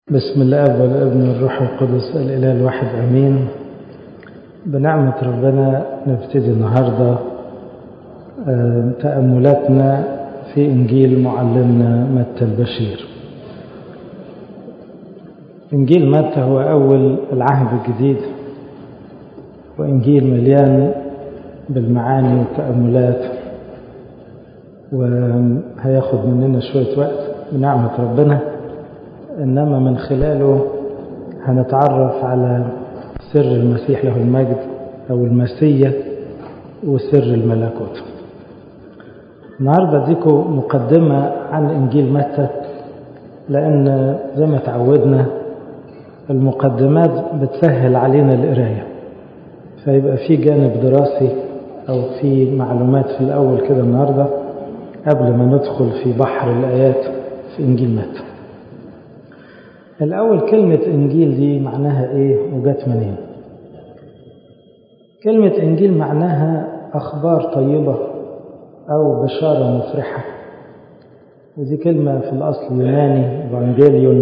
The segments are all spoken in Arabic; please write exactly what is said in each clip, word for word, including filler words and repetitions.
بسم الاب والابن والروح القدس الاله الواحد امين. بنعمه ربنا نبتدي النهارده تاملاتنا في انجيل معلمنا متى البشير. انجيل متى هو اول العهد الجديد، وانجيل مليان بالمعاني والتاملات، وهياخد مننا شويه وقت بنعمه ربنا، إنما من خلاله هنتعرف على سر المسيح له المجد أو المسيح وسر الملكوت. النهاردة ديكم مقدمة عن إنجيل متى، لأن زي ما تعودنا المقدمات بتسهل علينا القراية، فيبقى في جانب دراسي أو في معلومات في الأول كده النهاردة قبل ما ندخل في بحر الآيات في إنجيل متى. الأول كلمة إنجيل دي معناها إيه وجات منين؟ كلمة إنجيل معناها أخبار طيبة أو بشارة مفرحة، ودي كلمة في الأصل يوناني إيفانجيليون،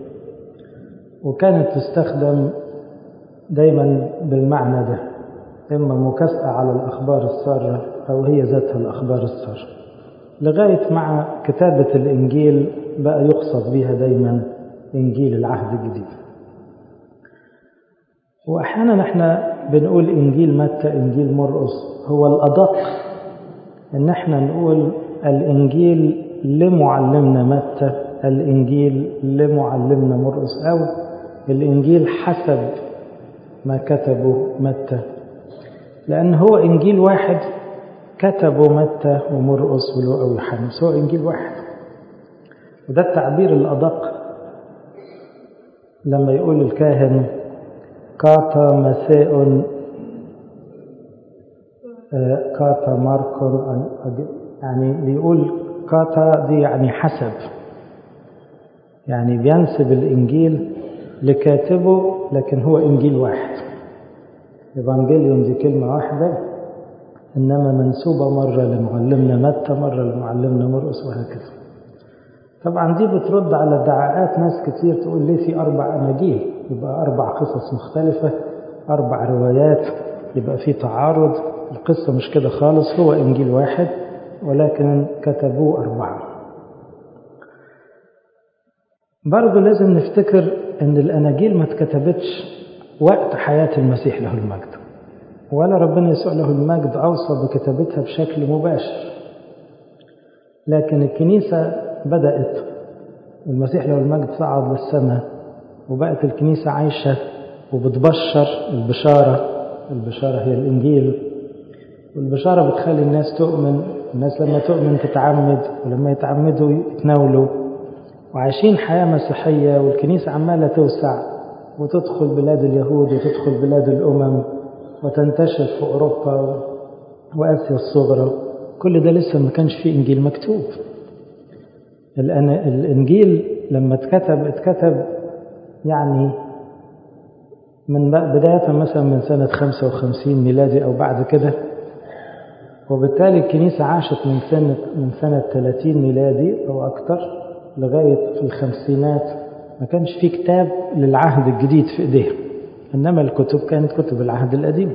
وكانت تستخدم دايما بالمعنى ده، إما مكافأة على الأخبار السارة أو هي ذاتها الأخبار السارة، لغاية مع كتابة الإنجيل بقى يقصد بها دايما إنجيل العهد الجديد. وأحيانا احنا بنقول إنجيل متى إنجيل مرقس، هو الأدق إن احنا نقول الإنجيل لمعلمنا متى، الإنجيل لمعلمنا مرقس، أو الإنجيل حسب ما كتبه متى، لأن هو إنجيل واحد كتبه متى ومرقس ولوقا ويوحنا، هو إنجيل واحد. وده التعبير الأدق لما يقول الكاهن كاتا مساء كاتا ماركون، يعني بيقول كاتا دي يعني حسب، يعني بينسب الإنجيل لكاتبه، لكن هو إنجيل واحد. إيفانجيليون دي كلمة واحدة، إنما منسوبة مرة لمعلمنا متى مرة لمعلمنا مرقس وهكذا. طبعا دي بترد على ادعاءات ناس كتير تقول ليه في أربع أناجيل، يبقى أربع قصص مختلفة، أربع روايات، يبقى في تعارض. القصة مش كده خالص، هو إنجيل واحد ولكن كتبوه أربعة. برضو لازم نفتكر أن الأناجيل ما اتكتبتش وقت حياة المسيح له المجد، ولا ربنا يسوع له المجد أوصى بكتابتها بشكل مباشر، لكن الكنيسة بدأت، المسيح له المجد صعد للسماء وبقت الكنيسة عايشة وبتبشر البشارة. البشارة هي الإنجيل، والبشارة بتخلي الناس تؤمن، الناس لما تؤمن تتعمد، ولما يتعمدوا يتناولوا، وعايشين حياة مسيحية، والكنيسة عمالة توسع وتدخل بلاد اليهود وتدخل بلاد الأمم وتنتشر في أوروبا وآسيا الصغرى. كل ده لسه ما كانش فيه إنجيل مكتوب. الإنجيل لما اتكتب اتكتب يعني من بداية مثلا من سنة خمسة وخمسين ميلادي أو بعد كده، وبالتالي الكنيسة عاشت من سنة من سنة ثلاثين ميلادي أو أكثر لغاية في الخمسينات ما كانش في كتاب للعهد الجديد في إيديها، إنما الكتب كانت كتب العهد القديم.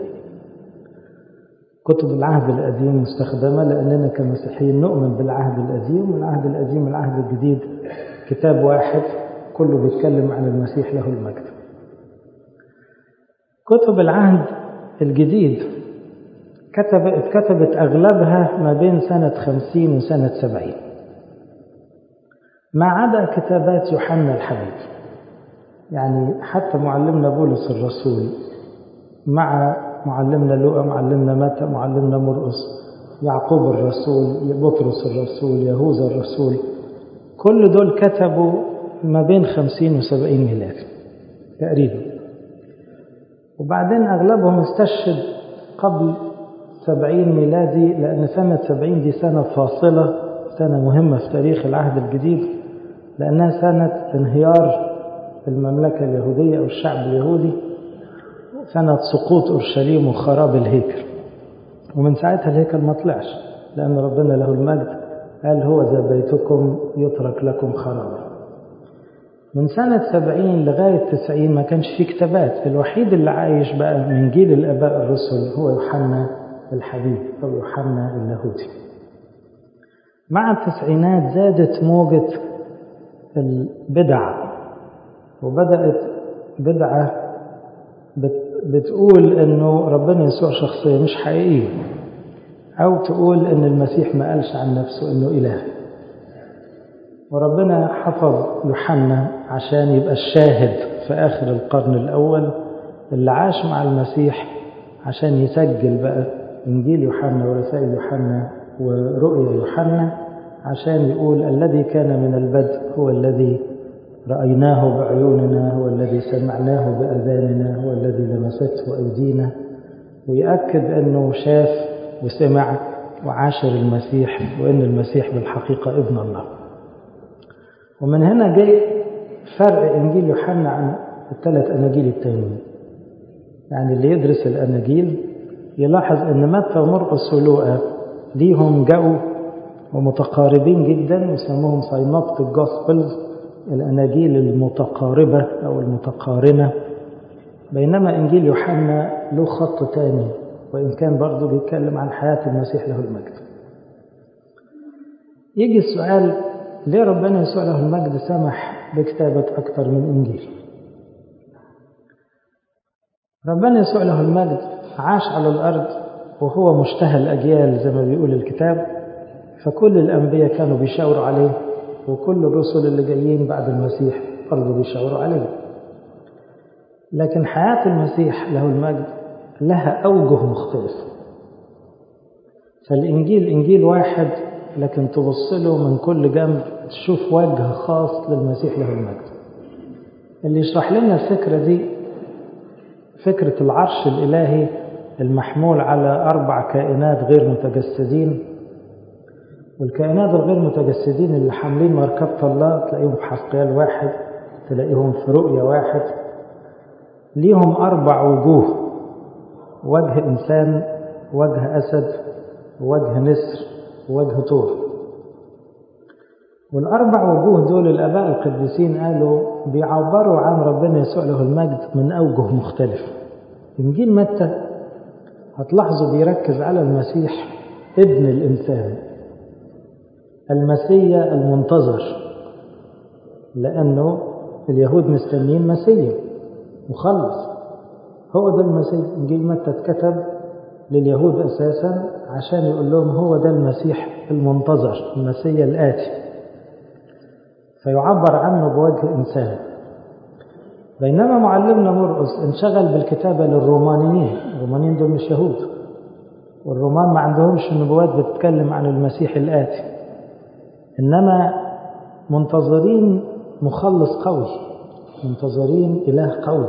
كتب العهد القديم مستخدمة لأننا كمسيحيين نؤمن بالعهد القديم، والعهد القديم والعهد الجديد كتاب واحد كله بيتكلم عن المسيح له المجد. كتب العهد الجديد كتب اتكتبت أغلبها ما بين سنة خمسين وسنة سبعين، ما عدا كتابات يوحنا الحبيب. يعني حتى معلمنا بولس الرسول مع معلمنا لوقا، معلمنا متى، معلمنا مرقس، يعقوب الرسول، بطرس الرسول، يهوذا الرسول، كل دول كتبوا ما بين خمسين وسبعين ميلاد تقريبا. وبعدين أغلبهم استشهد قبل سبعين ميلادي، لأن سنة سبعين دي سنة فاصلة، سنة مهمة في تاريخ العهد الجديد، لأنها سنة انهيار المملكة اليهودية أو الشعب اليهودي، سنة سقوط أورشليم وخراب الهيكل. ومن ساعتها الهيكل ما طلعش، لأن ربنا له المجد قال هو ذا بيتكم يترك لكم خرابا. من سنة سبعين لغاية تسعين ما كانش فيه كتابات. الوحيد اللي عايش بقى من جيل الآباء الرسل هو يوحنا الحبيب أو يوحنا اللاهوتي. مع التسعينات زادت موجة البدع، وبدأت بدعة بتقول أنه ربنا يسوع شخصية مش حقيقية، أو تقول أن المسيح ما قالش عن نفسه أنه إله. وربنا حفظ يوحنا عشان يبقى الشاهد في آخر القرن الأول اللي عاش مع المسيح، عشان يسجل بقى إنجيل يوحنا ورسائل يوحنا ورؤيا يوحنا، عشان يقول الذي كان من البدء هو الذي رأيناه بعيوننا، هو الذي سمعناه بأذاننا، هو الذي لمسته أيدينا، ويأكد أنه شاف وسمع وعاشر المسيح، وأن المسيح بالحقيقة ابن الله. ومن هنا جاي فرق إنجيل يوحنا عن الثلاث أناجيل التانيين. يعني اللي يدرس الأناجيل يلاحظ أن متى ومرقس ولوقا ليهم جو ومتقاربين جدا، وسموهم ساينوبتيك جوسبلز، الأناجيل المتقاربة أو المتقارنة. بينما إنجيل يوحنا له خط تاني، وإن كان برضه بيتكلم عن حياة المسيح له المجد. يجي السؤال: ليه ربنا يسوع له المجد سمح بكتابة أكثر من إنجيل؟ ربنا يسوع له المجد عاش على الأرض وهو مشتهى الأجيال زي ما بيقول الكتاب، فكل الأنبياء كانوا بيشاوروا عليه، وكل الرسل اللي جايين بعد المسيح برضه بيشاوروا عليه. لكن حياة المسيح له المجد لها أوجه مختلفة. فالإنجيل إنجيل واحد، لكن تبص له من كل جنب تشوف وجه خاص للمسيح له المجد. اللي يشرح لنا الفكرة دي فكرة العرش الإلهي المحمول على أربع كائنات غير متجسدين. والكائنات الغير متجسدين اللي حاملين مركبة الله تلاقيهم في حسقيال واحد، تلاقيهم في رؤيا واحد، ليهم أربع وجوه: وجه إنسان، وجه أسد، وجه نسر، وجه طور. والأربع وجوه دول الآباء القديسين قالوا بيعبروا عن ربنا يسوع له المجد من أوجه مختلفة. إنجيل متى هتلاحظوا بيركز على المسيح ابن الإنسان، المسيا المنتظر، لأنه اليهود مستنين مسيا مخلص، هو ده المسيح. إنجيل متى اتكتب لليهود أساسا عشان يقول لهم هو ده المسيح المنتظر، المسيا الآتي، فيعبر عنه بوجه إنسان. بينما معلمنا مرقس انشغل بالكتابة للرومانيين. الرومانيين دول مش يهود، والرومان ما عندهمش نبوات بتتكلم عن المسيح الآتي، إنما منتظرين مخلص قوي، منتظرين إله قوي.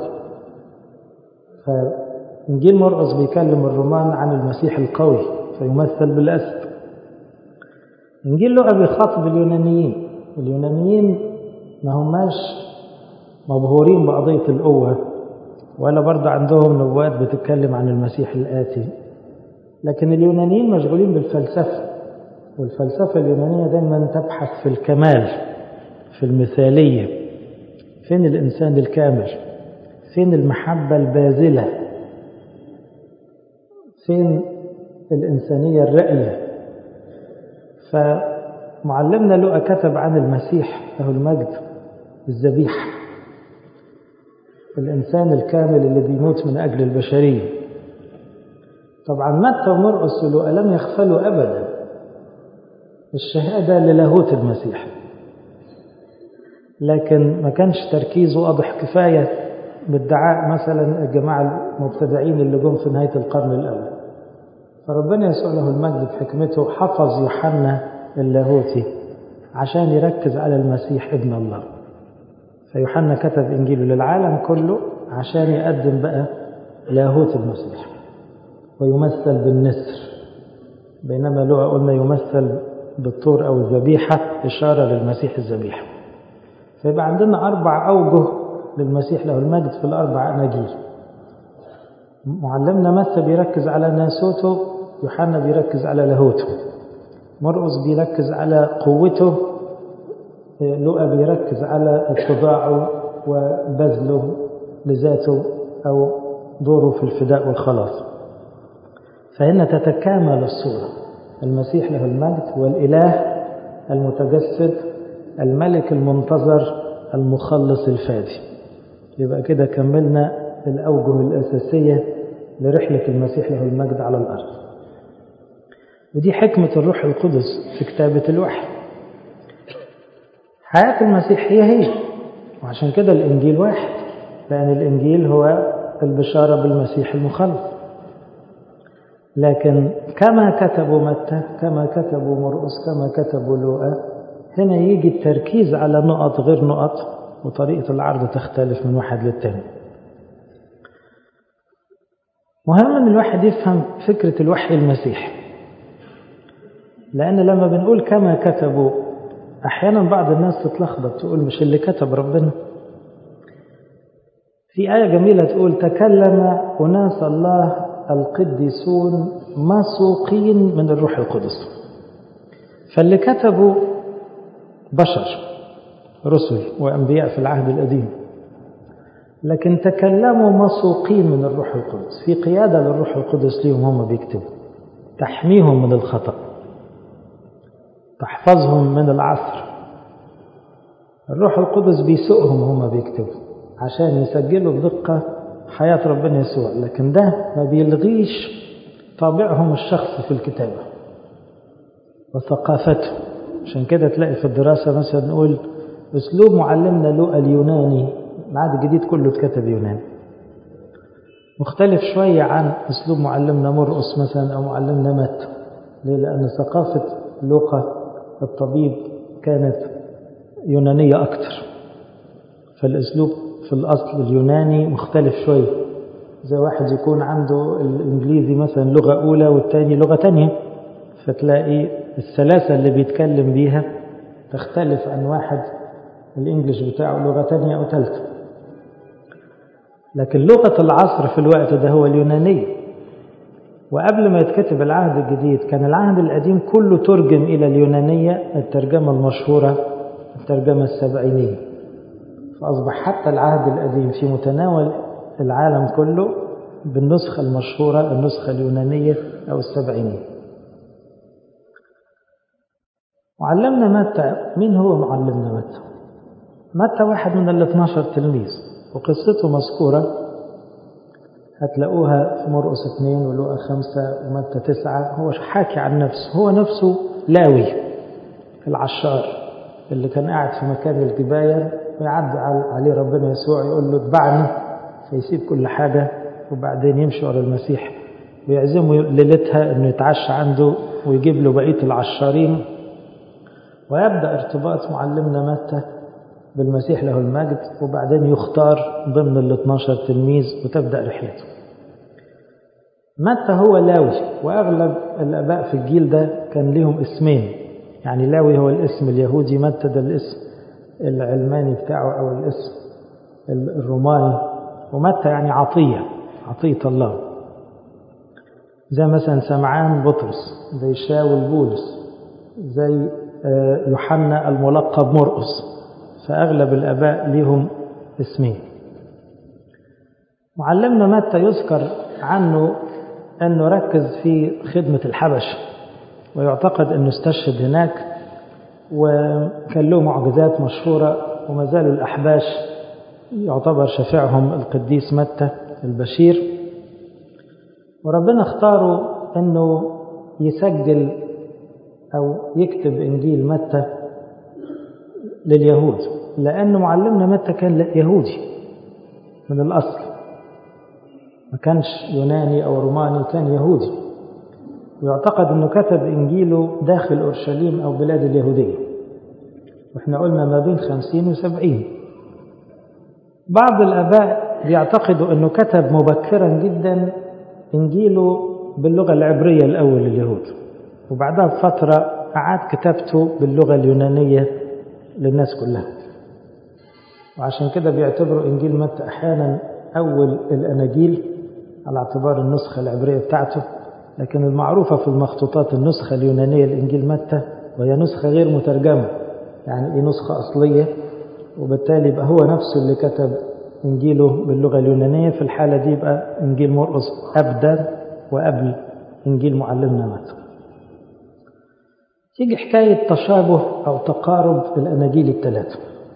فإنجيل مرقس بيكلم الرومان عن المسيح القوي فيمثل بالأسد. إنجيل لوقا بيخاطب اليونانيين. اليونانيين ما هماش مبهورين بقضية القوة، ولا برضه عندهم نبوات بتتكلم عن المسيح الآتي، لكن اليونانيين مشغولين بالفلسفة. والفلسفة اليونانية دايما تبحث في الكمال، في المثالية. فين الإنسان الكامل؟ فين المحبة الباذلة؟ فين الإنسانية الرأية؟ فمعلمنا لوقا كتب عن المسيح له المجد الذبيحة، الإنسان الكامل اللي بيموت من أجل البشرية. طبعا متى ومرقس ولوقا لم يغفلوا أبدا الشهادة للاهوت المسيح، لكن ما كانش تركيزه واضح كفاية بادعاء مثلا الجماعة المبتدعين اللي جم في نهاية القرن الأول. فربنا يسوع له المجد بحكمته حفظ يوحنا اللاهوتي عشان يركز على المسيح ابن الله. فيوحنا كتب إنجيله للعالم كله عشان يقدم بقى لاهوت المسيح ويمثل بالنسر، بينما لوقا قلنا يمثل بالطور أو الذبيحة، إشارة للمسيح الذبيحة. فيبقى عندنا أربع أوجه للمسيح له المجد في الأربع أناجيل. معلمنا متى بيركز على ناسوته، يوحنا بيركز على لاهوته، مرقس بيركز على قوته، لوقا بيركز على اتباعه وبذله لذاته أو دوره في الفداء والخلاص. فهنا تتكامل الصورة، المسيح له المجد والإله المتجسد الملك المنتظر المخلص الفادي. يبقى كده كملنا الأوجه الأساسية لرحلة المسيح له المجد على الأرض. ودي حكمة الروح القدس في كتابة الوحي. حياة المسيح هي هي، وعشان كده الإنجيل واحد، لأن الإنجيل هو البشارة بالمسيح المخلص. لكن كما كتبوا متى، كما كتبوا مرقس، كما كتبوا لوقا، هنا يجي التركيز على نقط غير نقط، وطريقة العرض تختلف من واحد للتاني. مهم أن الواحد يفهم فكرة الوحي المسيحي، لأن لما بنقول كما كتبوا أحيانا بعض الناس تتلخبط تقول مش اللي كتب ربنا. في آية جميلة تقول تكلم أناس الله القديسون مسوقين من الروح القدس. فاللي كتبوا بشر رسل وأنبياء في العهد القديم، لكن تكلموا مسوقين من الروح القدس، في قيادة للروح القدس ليهم هم بيكتبوا، تحميهم من الخطأ، تحفظهم من العثر. الروح القدس بيسوقهم هم بيكتبوا عشان يسجلوا بدقة حياة ربنا يسوع، لكن ده ما بيلغيش طابعهم الشخصي في الكتابة وثقافته. عشان كده تلاقي في الدراسة مثلا نقول أسلوب معلمنا لوقا اليوناني، العهد الجديد كله اتكتب يوناني، مختلف شوية عن أسلوب معلمنا مرقس مثلا أو معلمنا متى. ليه؟ لأن ثقافة لوقا الطبيب كانت يونانية أكتر، فالأسلوب في الأصل اليوناني مختلف شوية. زي واحد يكون عنده الإنجليزي مثلا لغة أولى والتاني لغة تانية، فتلاقي السلاسة اللي بيتكلم بيها تختلف عن واحد الإنجليش بتاعه لغة تانية أو ثالثة. لكن لغة العصر في الوقت ده هو اليونانية. وقبل ما يتكتب العهد الجديد كان العهد القديم كله ترجم إلى اليونانية، الترجمة المشهورة الترجمة السبعينية. فأصبح حتى العهد القديم في متناول العالم كله بالنسخة المشهورة النسخة اليونانية أو السبعينية. معلمنا متى، مين هو معلمنا متى؟ متى واحد من الاثناشر تلميذ، وقصته مذكورة هتلاقوها في مرقس اثنين ولوقا خمسة ومتى تسعة. هو حاكي عن نفسه، هو نفسه لاوي العشار اللي كان قاعد في مكان الجباية ويعدي عليه ربنا يسوع يقول له اتبعني، فيسيب كل حاجة وبعدين يمشي ورا المسيح ويعزمه ليلتها انه يتعشى عنده ويجيب له بقية العشارين. ويبدأ ارتباط معلمنا متى بالمسيح له المجد، وبعدين يختار ضمن الاثناشر تلميذ وتبدأ رحلته. متى هو لاوي، وأغلب الآباء في الجيل ده كان لهم اسمين، يعني لاوي هو الاسم اليهودي، متى ده الاسم العلماني بتاعه أو الاسم الروماني، ومتى يعني عطية، عطية الله. زي مثلا سمعان بطرس، زي شاول بولس، زي يوحنا الملقب مرقس. فأغلب الآباء لهم اسمين. معلمنا متى يذكر عنه أنه ركز في خدمة الحبش، ويعتقد أنه استشهد هناك، وكان له معجزات مشهورة، وما زالوا الأحباش يعتبر شفيعهم القديس متى البشير. وربنا اختاره أنه يسجل أو يكتب إنجيل متى لليهود، لأن معلمنا متى كان يهودي من الأصل، ما كانش يوناني أو روماني، كان يهودي. ويعتقد أنه كتب إنجيله داخل أورشليم أو بلاد اليهودية، وإحنا قلنا ما بين خمسين وسبعين. بعض الآباء بيعتقدوا أنه كتب مبكرا جدا إنجيله باللغة العبرية الأول لليهود، وبعدها بفترة أعاد كتابته باللغة اليونانية للناس كلها. وعشان كده بيعتبروا إنجيل متى أحيانا أول الأناجيل على اعتبار النسخة العبرية بتاعته، لكن المعروفة في المخطوطات النسخة اليونانية لإنجيل متى، وهي نسخة غير مترجمة، يعني إيه نسخة أصلية، وبالتالي يبقى هو نفسه اللي كتب إنجيله باللغة اليونانية. في الحالة دي يبقى إنجيل مرقس أبدأ وقبل إنجيل معلمنا متى. تيجي حكاية تشابه أو تقارب الأناجيل الثلاثة.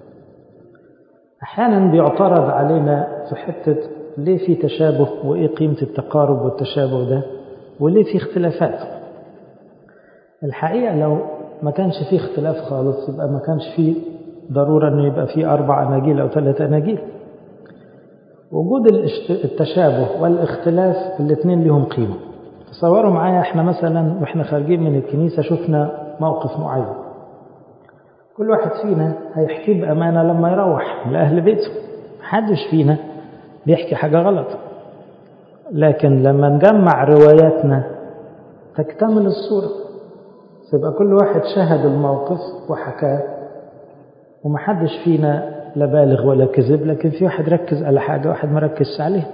أحيانا بيعترض علينا في حتة ليه في تشابه وإيه قيمة التقارب والتشابه ده وليه في اختلافات. الحقيقة لو ما كانش فيه اختلاف خالص يبقى ما كانش فيه ضرورة أنه يبقى فيه أربع أناجيل أو ثلاث أناجيل. وجود التشابه والاختلاف الاثنين لهم قيمة. تصوروا معايا احنا مثلا واحنا خارجين من الكنيسة شفنا موقف معين، كل واحد فينا هيحكي بأمانة لما يروح لأهل بيته، محدش فينا بيحكي حاجة غلط. لكن لما نجمع رواياتنا تكتمل الصورة، فيبقى كل واحد شاهد الموقف وحكاه، ومحدش فينا لا بالغ ولا كذب، لكن في واحد ركز على حاجة واحد مركز عليه.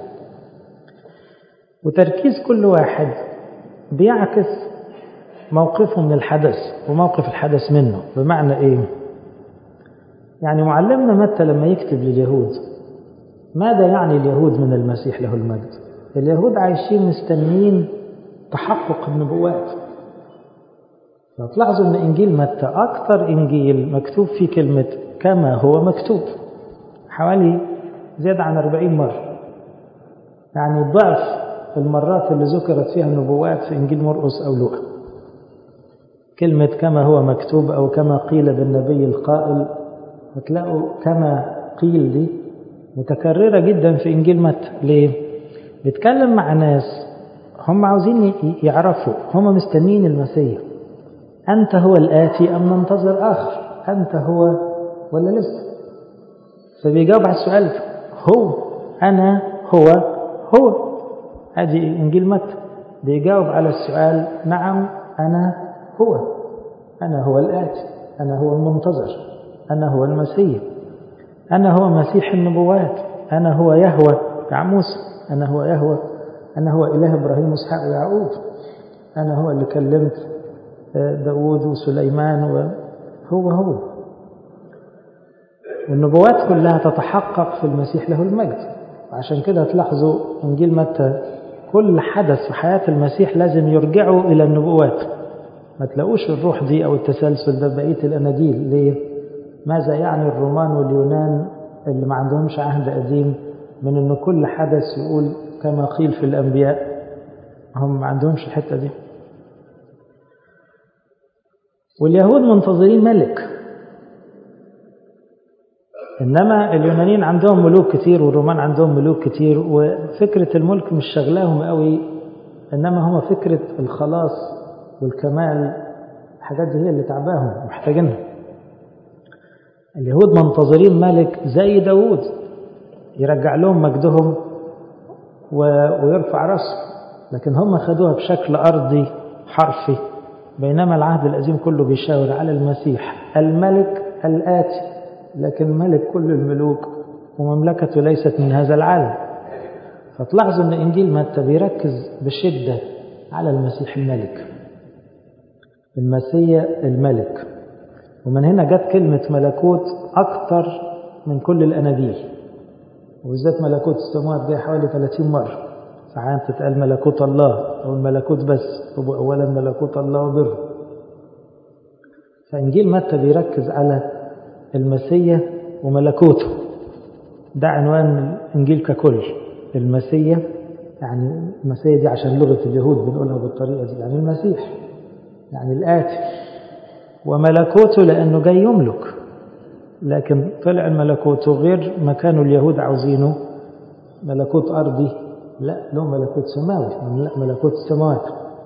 وتركيز كل واحد بيعكس موقفه من الحدث وموقف الحدث منه. بمعنى ايه؟ يعني معلمنا متى لما يكتب لليهود ماذا يعني اليهود من المسيح له المجد؟ اليهود عايشين مستنين تحقق النبوات. فتلاحظوا ان انجيل متى اكثر انجيل مكتوب فيه كلمة كما هو مكتوب، حوالي زيادة عن أربعين مرة، يعني ضعف المرات اللي ذكرت فيها النبوات في انجيل مرقس او لوقا. كلمة كما هو مكتوب أو كما قيل بالنبي القائل، هتلاقوا كما قيل دي متكررة جدا في إنجيل متى. ليه؟ بيتكلم مع ناس هم عاوزين يعرفوا، هم مستنين المسيح. أنت هو الآتي أم ننتظر آخر؟ أنت هو ولا لسه؟ فبيجاوب على السؤال ده، هو أنا هو هو. هذه إنجيل متى بيجاوب على السؤال نعم أنا هو، أنا هو الآتي، أنا هو المنتظر، أنا هو المسيح، أنا هو مسيح النبوات، أنا هو يهوه بتاع موسى، أنا هو يهوه، أنا هو إله إبراهيم وإسحاق ويعقوب، أنا هو اللي كلمت داود وسليمان، وهو هو. والنبوات كلها تتحقق في المسيح له المجد. وعشان كده تلاحظوا إنجيل متى كل حدث في حياة المسيح لازم يرجعوا إلى النبوات. ما تلاقوش الروح دي أو التسلسل ده بقية الأناجيل. ليه؟ ماذا يعني الرومان واليونان اللي ما عندهمش عهد قديم من أنه كل حدث يقول كما قيل في الأنبياء؟ هم ما عندهمش الحتة دي. واليهود منتظرين ملك، إنما اليونانيين عندهم ملوك كتير والرومان عندهم ملوك كتير، وفكرة الملك مش شغلاهم قوي، إنما هم فكرة الخلاص والكمال، الحاجات دي هي اللي تعباهم محتاجينها. اليهود منتظرين ملك زي داود يرجع لهم مجدهم ويرفع رأسه، لكن هم خدوها بشكل أرضي حرفي، بينما العهد القديم كله بيشاور على المسيح الملك الآتي، لكن ملك كل الملوك ومملكته ليست من هذا العالم. فتلاحظوا أن إنجيل متى بيركز بشدة على المسيح الملك، المسيح الملك. ومن هنا جت كلمة ملكوت أكثر من كل الأناجيل، وبالذات ملكوت السماوات جاي حوالي ثلاثين مرة. ساعات تتقال ملكوت الله أو الملكوت بس، هو أولا ملكوت الله وبره. فإنجيل متى بيركز على المسيح وملكوته، ده عنوان الإنجيل ككل. المسيح يعني المسيح دي عشان لغة اليهود بنقولها بالطريقة دي، يعني المسيح يعني الآتي، وملكوته لأنه جاي يملك. لكن طلع ملكوته غير ما كانوا اليهود عاوزينه، ملكوت أرضي، لا له ملكوت سماوي، لا ملكوت السماوات.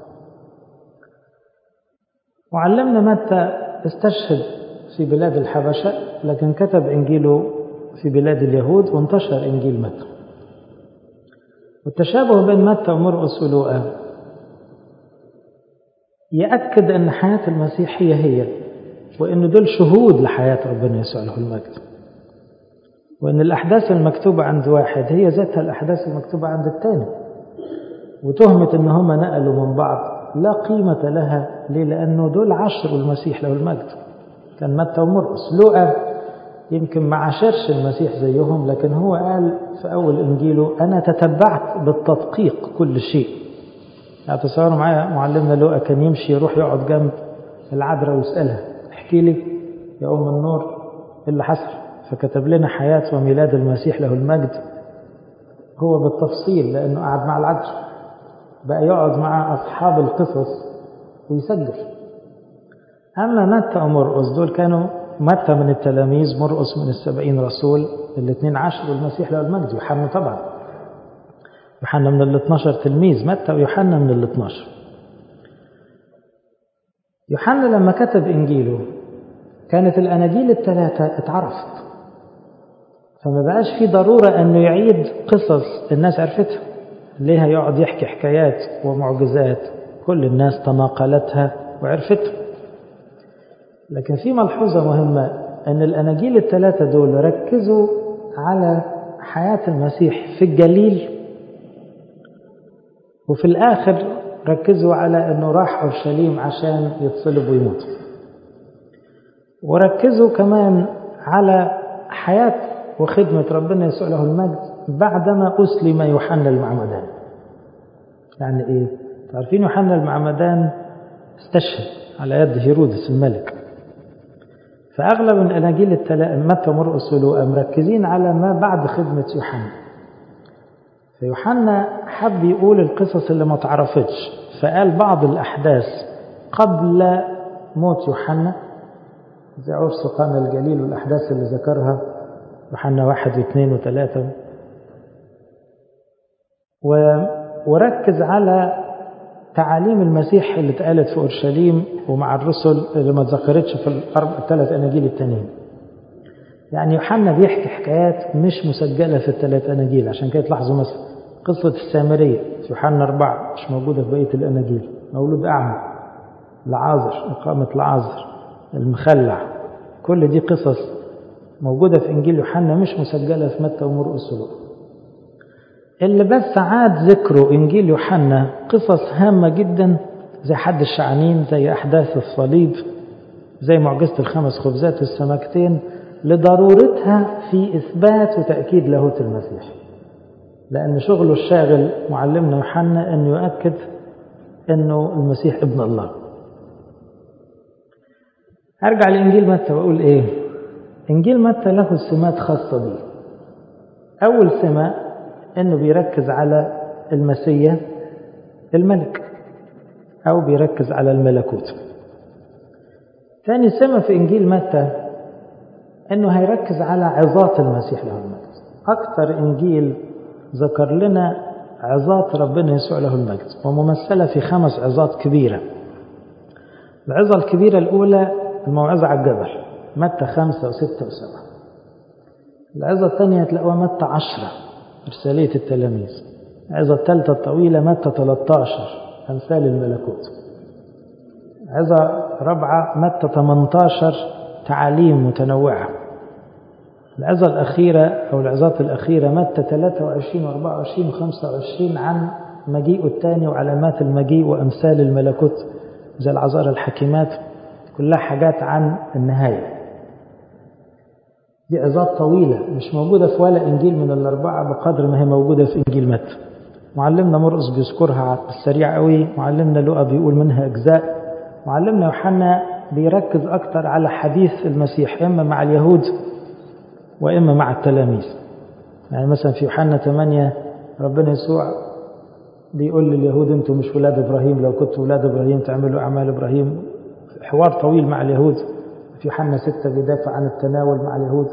وعلمنا متى استشهد في بلاد الحبشة، لكن كتب إنجيله في بلاد اليهود وانتشر إنجيل متى. والتشابه بين متى ومرقس ولوقا يأكد أن حياة المسيح هي هي، وأن دول شهود لحياة ربنا يسوع له المجد، وأن الأحداث المكتوبة عند واحد هي ذاتها الأحداث المكتوبة عند الثاني. وتهمة أن هم نقلوا من بعض لا قيمة لها. ليه؟ لأنه دول عشروا المسيح له المجد، كان متى ومرقس. لوقا يمكن ما عاشرش المسيح زيهم، لكن هو قال في أول إنجيله أنا تتبعت بالتدقيق كل شيء. يعني تصوروا معايا معلمنا لوقا كان يمشي يروح يقعد جنب العذراء ويسألها احكي لي يا أم النور اللي حصل، فكتب لنا حياة وميلاد المسيح له المجد هو بالتفصيل، لأنه قعد مع العذراء، بقى يقعد مع أصحاب القصص ويسجل. أما متى ومرقس دول كانوا متى من التلاميذ، مرقس من السبعين رسول، الاثنين عاشروا المسيح له المجد. يوحنا طبعا، يوحنا من الاثناشر تلميذ، متى ويوحنا من الاثناشر. يوحنا لما كتب إنجيله كانت الأناجيل الثلاثة اتعرفت، فما بقاش في ضرورة أنه يعيد قصص الناس عرفتها. ليه يقعد يحكي حكايات ومعجزات كل الناس تناقلتها وعرفتها؟ لكن في ملحوظة مهمة، أن الأناجيل الثلاثة دول ركزوا على حياة المسيح في الجليل، وفي الآخر ركزوا على أنه راح أورشليم عشان يتصلب ويموت، وركزوا كمان على حياة وخدمة ربنا يسوع له المجد بعدما أسلم يوحنا المعمدان. يعني إيه؟ تعرفين يوحنا المعمدان استشهد على يد هيرودس الملك، فأغلب الأناجيل الثلاثة متى ومرقس ولوقا مركزين على ما بعد خدمة يوحنا. فيوحنا حب يقول القصص اللي ما تعرفتش، فقال بعض الأحداث قبل موت يوحنا زي عرس قانا الجليل والأحداث اللي ذكرها يوحنا واحد واثنين وثلاثة، وركز على تعاليم المسيح اللي اتقالت في أورشليم ومع الرسل اللي ما اتذكرتش في الثلاث أناجيل التانيين. يعني يوحنا بيحكي حكايات مش مسجلة في الثلاث أناجيل، عشان كده تلاحظوا مثلا قصة السامرية في يوحنا أربعة مش موجودة في بقية الأناجيل، مولود أعمى، لعازر، إقامة لعازر، المخلع، كل دي قصص موجودة في إنجيل يوحنا مش مسجلة في متى ومرقس ولوقا. اللي بس عاد ذكره إنجيل يوحنا قصص هامة جدا زي حد الشعانين، زي أحداث الصليب، زي معجزة الخمس خبزات والسمكتين، لضرورتها في إثبات وتأكيد لاهوت المسيح، لأن شغله الشاغل معلمنا يوحنا أن يؤكد أنه المسيح ابن الله. أرجع لإنجيل متى وأقول إيه؟ إنجيل متى له سمات خاصة به. أول سمة أنه بيركز على المسيح الملك، أو بيركز على الملكوت. ثاني سمة في إنجيل متى أنه هيركز على عظات المسيح له المجد. أكثر إنجيل ذكر لنا عظات ربنا يسوع له المجد، وممثلة في خمس عظات كبيرة. العظة الكبيرة الأولى الموعظة على الجبل، متى خمسة وستة وسبعة. العظة الثانية تلاقوها متى عشرة، إرسالية التلاميذ. العظة الثالثة الطويلة متى ثلاثة عشر، أمثال الملكوت. عظة رابعة متى ثمانية عشر، تعاليم متنوعة. العظة الأخيرة أو العظات الأخيرة متى ثلاثة وعشرين وأربعة وعشرين وخمسة وعشرين عن مجيء الثاني وعلامات المجيء وأمثال الملكوت زي العذارى الحكيمات، كلها حاجات عن النهاية. دي عظات طويلة مش موجودة في ولا إنجيل من الأربعة بقدر ما هي موجودة في إنجيل متى. معلمنا مرقس بيذكرها بالسريع قوي، معلمنا لوقا بيقول منها أجزاء، معلمنا يوحنا بيركز أكتر على حديث المسيح إما مع اليهود وإما مع التلاميذ. يعني مثلا في يوحنا ثمانية ربنا يسوع بيقول لليهود أنتم مش ولاد إبراهيم، لو كنتوا ولاد إبراهيم تعملوا أعمال إبراهيم. حوار طويل مع اليهود. في يوحنا ستة بيدافع عن التناول مع اليهود.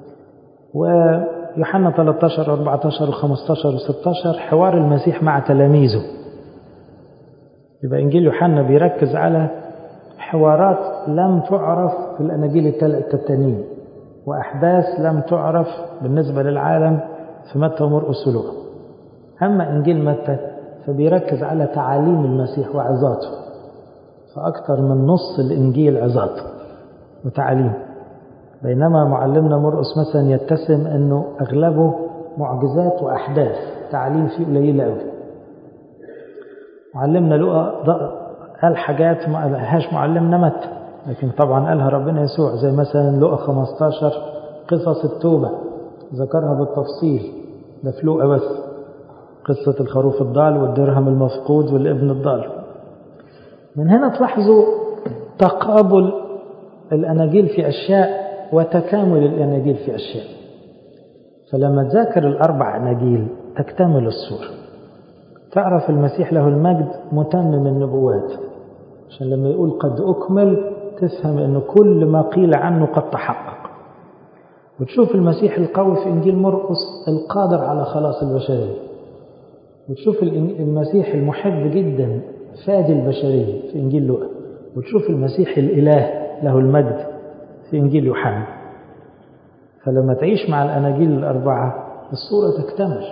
ويوحنا ثلاثة عشر وأربعة عشر وخمسة عشر وستة عشر حوار المسيح مع تلاميذه. يبقى إنجيل يوحنا بيركز على حوارات لم تعرف في الأناجيل الثلاثة التانيين، وأحداث لم تعرف بالنسبة للعالم في متى ومرقس ولوقا. أما إنجيل متى فبيركز على تعاليم المسيح وعظاته، فأكثر من نص الإنجيل عظات وتعاليم. بينما معلمنا مرقس مثلا يتسم أنه أغلبه معجزات وأحداث، تعاليم فيه قليلة أوي. معلمنا لوقا قال حاجات ما قالهاش معلمنا متى، لكن طبعا قالها ربنا يسوع، زي مثلا لقا خمستاشر قصص التوبة ذكرها بالتفصيل، ده في لقا بس، قصة الخروف الضال والدرهم المفقود والابن الضال. من هنا تلاحظوا تقابل الأناجيل في أشياء وتكامل الأناجيل في أشياء. فلما تذاكر الأربع أناجيل تكتمل الصورة، تعرف المسيح له المجد متمم النبوات، عشان لما يقول قد أكمل تفهم أن كل ما قيل عنه قد تحقق. وتشوف المسيح القوي في إنجيل مرقس القادر على خلاص البشرية، وتشوف المسيح المحب جدا فادي البشرية في إنجيل لوقا، وتشوف المسيح الإله له المجد في إنجيل يوحنا. فلما تعيش مع الأناجيل الأربعة الصورة تكتمل.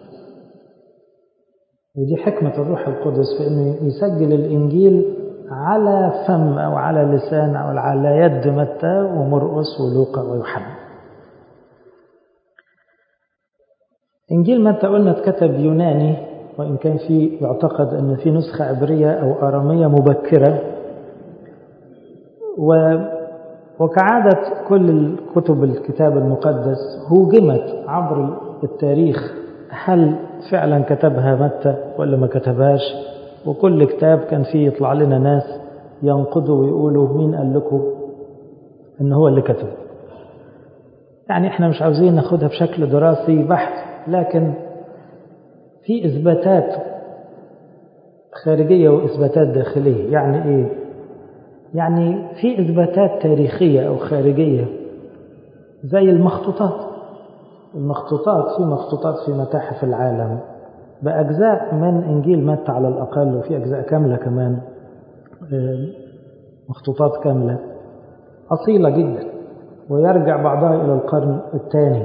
ودي حكمة الروح القدس في أنه يسجل الإنجيل على فم أو على لسان أو على يد متى ومرقس ولوقا ويوحنا. إنجيل متى قلنا اتكتب يوناني، وإن كان في يعتقد أن في نسخة عبرية أو أرامية مبكرة. و وكعادة كل الكتب الكتاب المقدس هوجمت عبر التاريخ، هل فعلا كتبها متى ولا ما كتبهاش؟ وكل كتاب كان فيه يطلع لنا ناس ينقضوا ويقولوا مين قال لكم ان هو اللي كتب. يعني احنا مش عاوزين ناخدها بشكل دراسي بحت، لكن في اثباتات خارجية واثباتات داخلية. يعني ايه؟ يعني في إثباتات تاريخية أو خارجية زي المخطوطات. المخطوطات في مخطوطات في متاحف العالم بأجزاء من إنجيل متى على الأقل، وفي أجزاء كاملة كمان، مخطوطات كاملة أصيلة جدا ويرجع بعضها إلى القرن الثاني.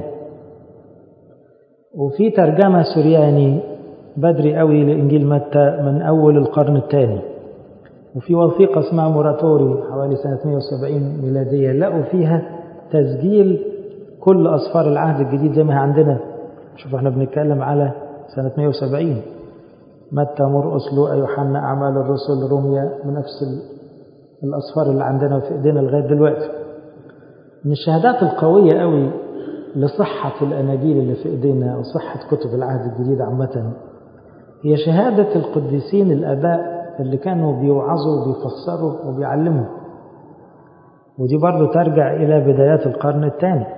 وفي ترجمة سورياني بدري قوي لإنجيل متى من أول القرن الثاني. وفي وثيقة اسمها موراتوري حوالي سنة مئة وسبعين ميلادية لقوا فيها تسجيل كل أسفار العهد الجديد زي ما هي عندنا. شوف احنا بنتكلم على سنة مئة وسبعين، متى مرقس لوقا يوحنا أعمال الرسل روميا، بنفس الأسفار اللي عندنا في إيدينا لغاية دلوقتي. من الشهادات القوية قوي لصحة الأناجيل اللي في إيدينا وصحة كتب العهد الجديد عامة هي شهادة القديسين الآباء اللي كانوا بيوعظوا وبيفسروا وبيعلموا. ودي برضو ترجع إلى بدايات القرن الثاني.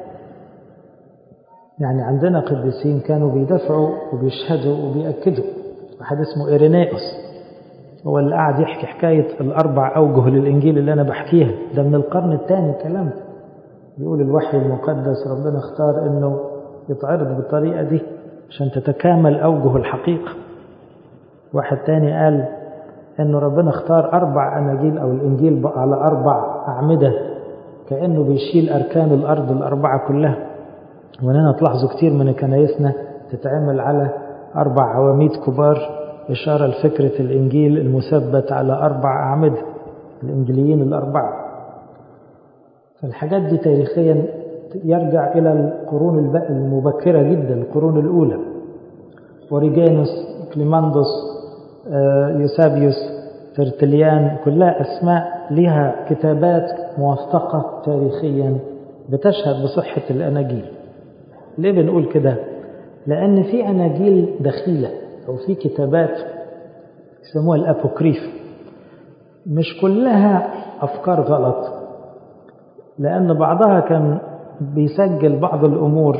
يعني عندنا قديسين كانوا بيدافعوا وبيشهدوا وبيأكدوا. واحد اسمه إيرينيوس هو اللي قاعد يحكي حكاية الأربع أوجه للإنجيل اللي أنا بحكيها، ده من القرن الثاني الكلام. يقول الوحي المقدس ربنا اختار إنه يتعرض بالطريقة دي عشان تتكامل أوجه الحقيقة. واحد تاني قال إنه ربنا اختار أربع أناجيل أو الإنجيل بقى على أربع أعمدة، كأنه بيشيل أركان الأرض الأربعة كلها. وهنا تلاحظوا كتير من كنايسنا تتعمل على أربع عواميد كبار، إشارة لفكرة الإنجيل المثبت على أربع أعمدة، الإنجيليين الأربعة. فالحاجات دي تاريخيا يرجع إلى القرون المبكرة جدا، القرون الأولى. أوريجينوس، كليماندوس، يوسابيوس، ترتليان، كلها أسماء لها كتابات موثقة تاريخيا بتشهد بصحة الأناجيل. ليه بنقول كده؟ لأن في أناجيل دخيلة أو في كتابات يسموها الأبوكريف، مش كلها أفكار غلط، لأن بعضها كان بيسجل بعض الأمور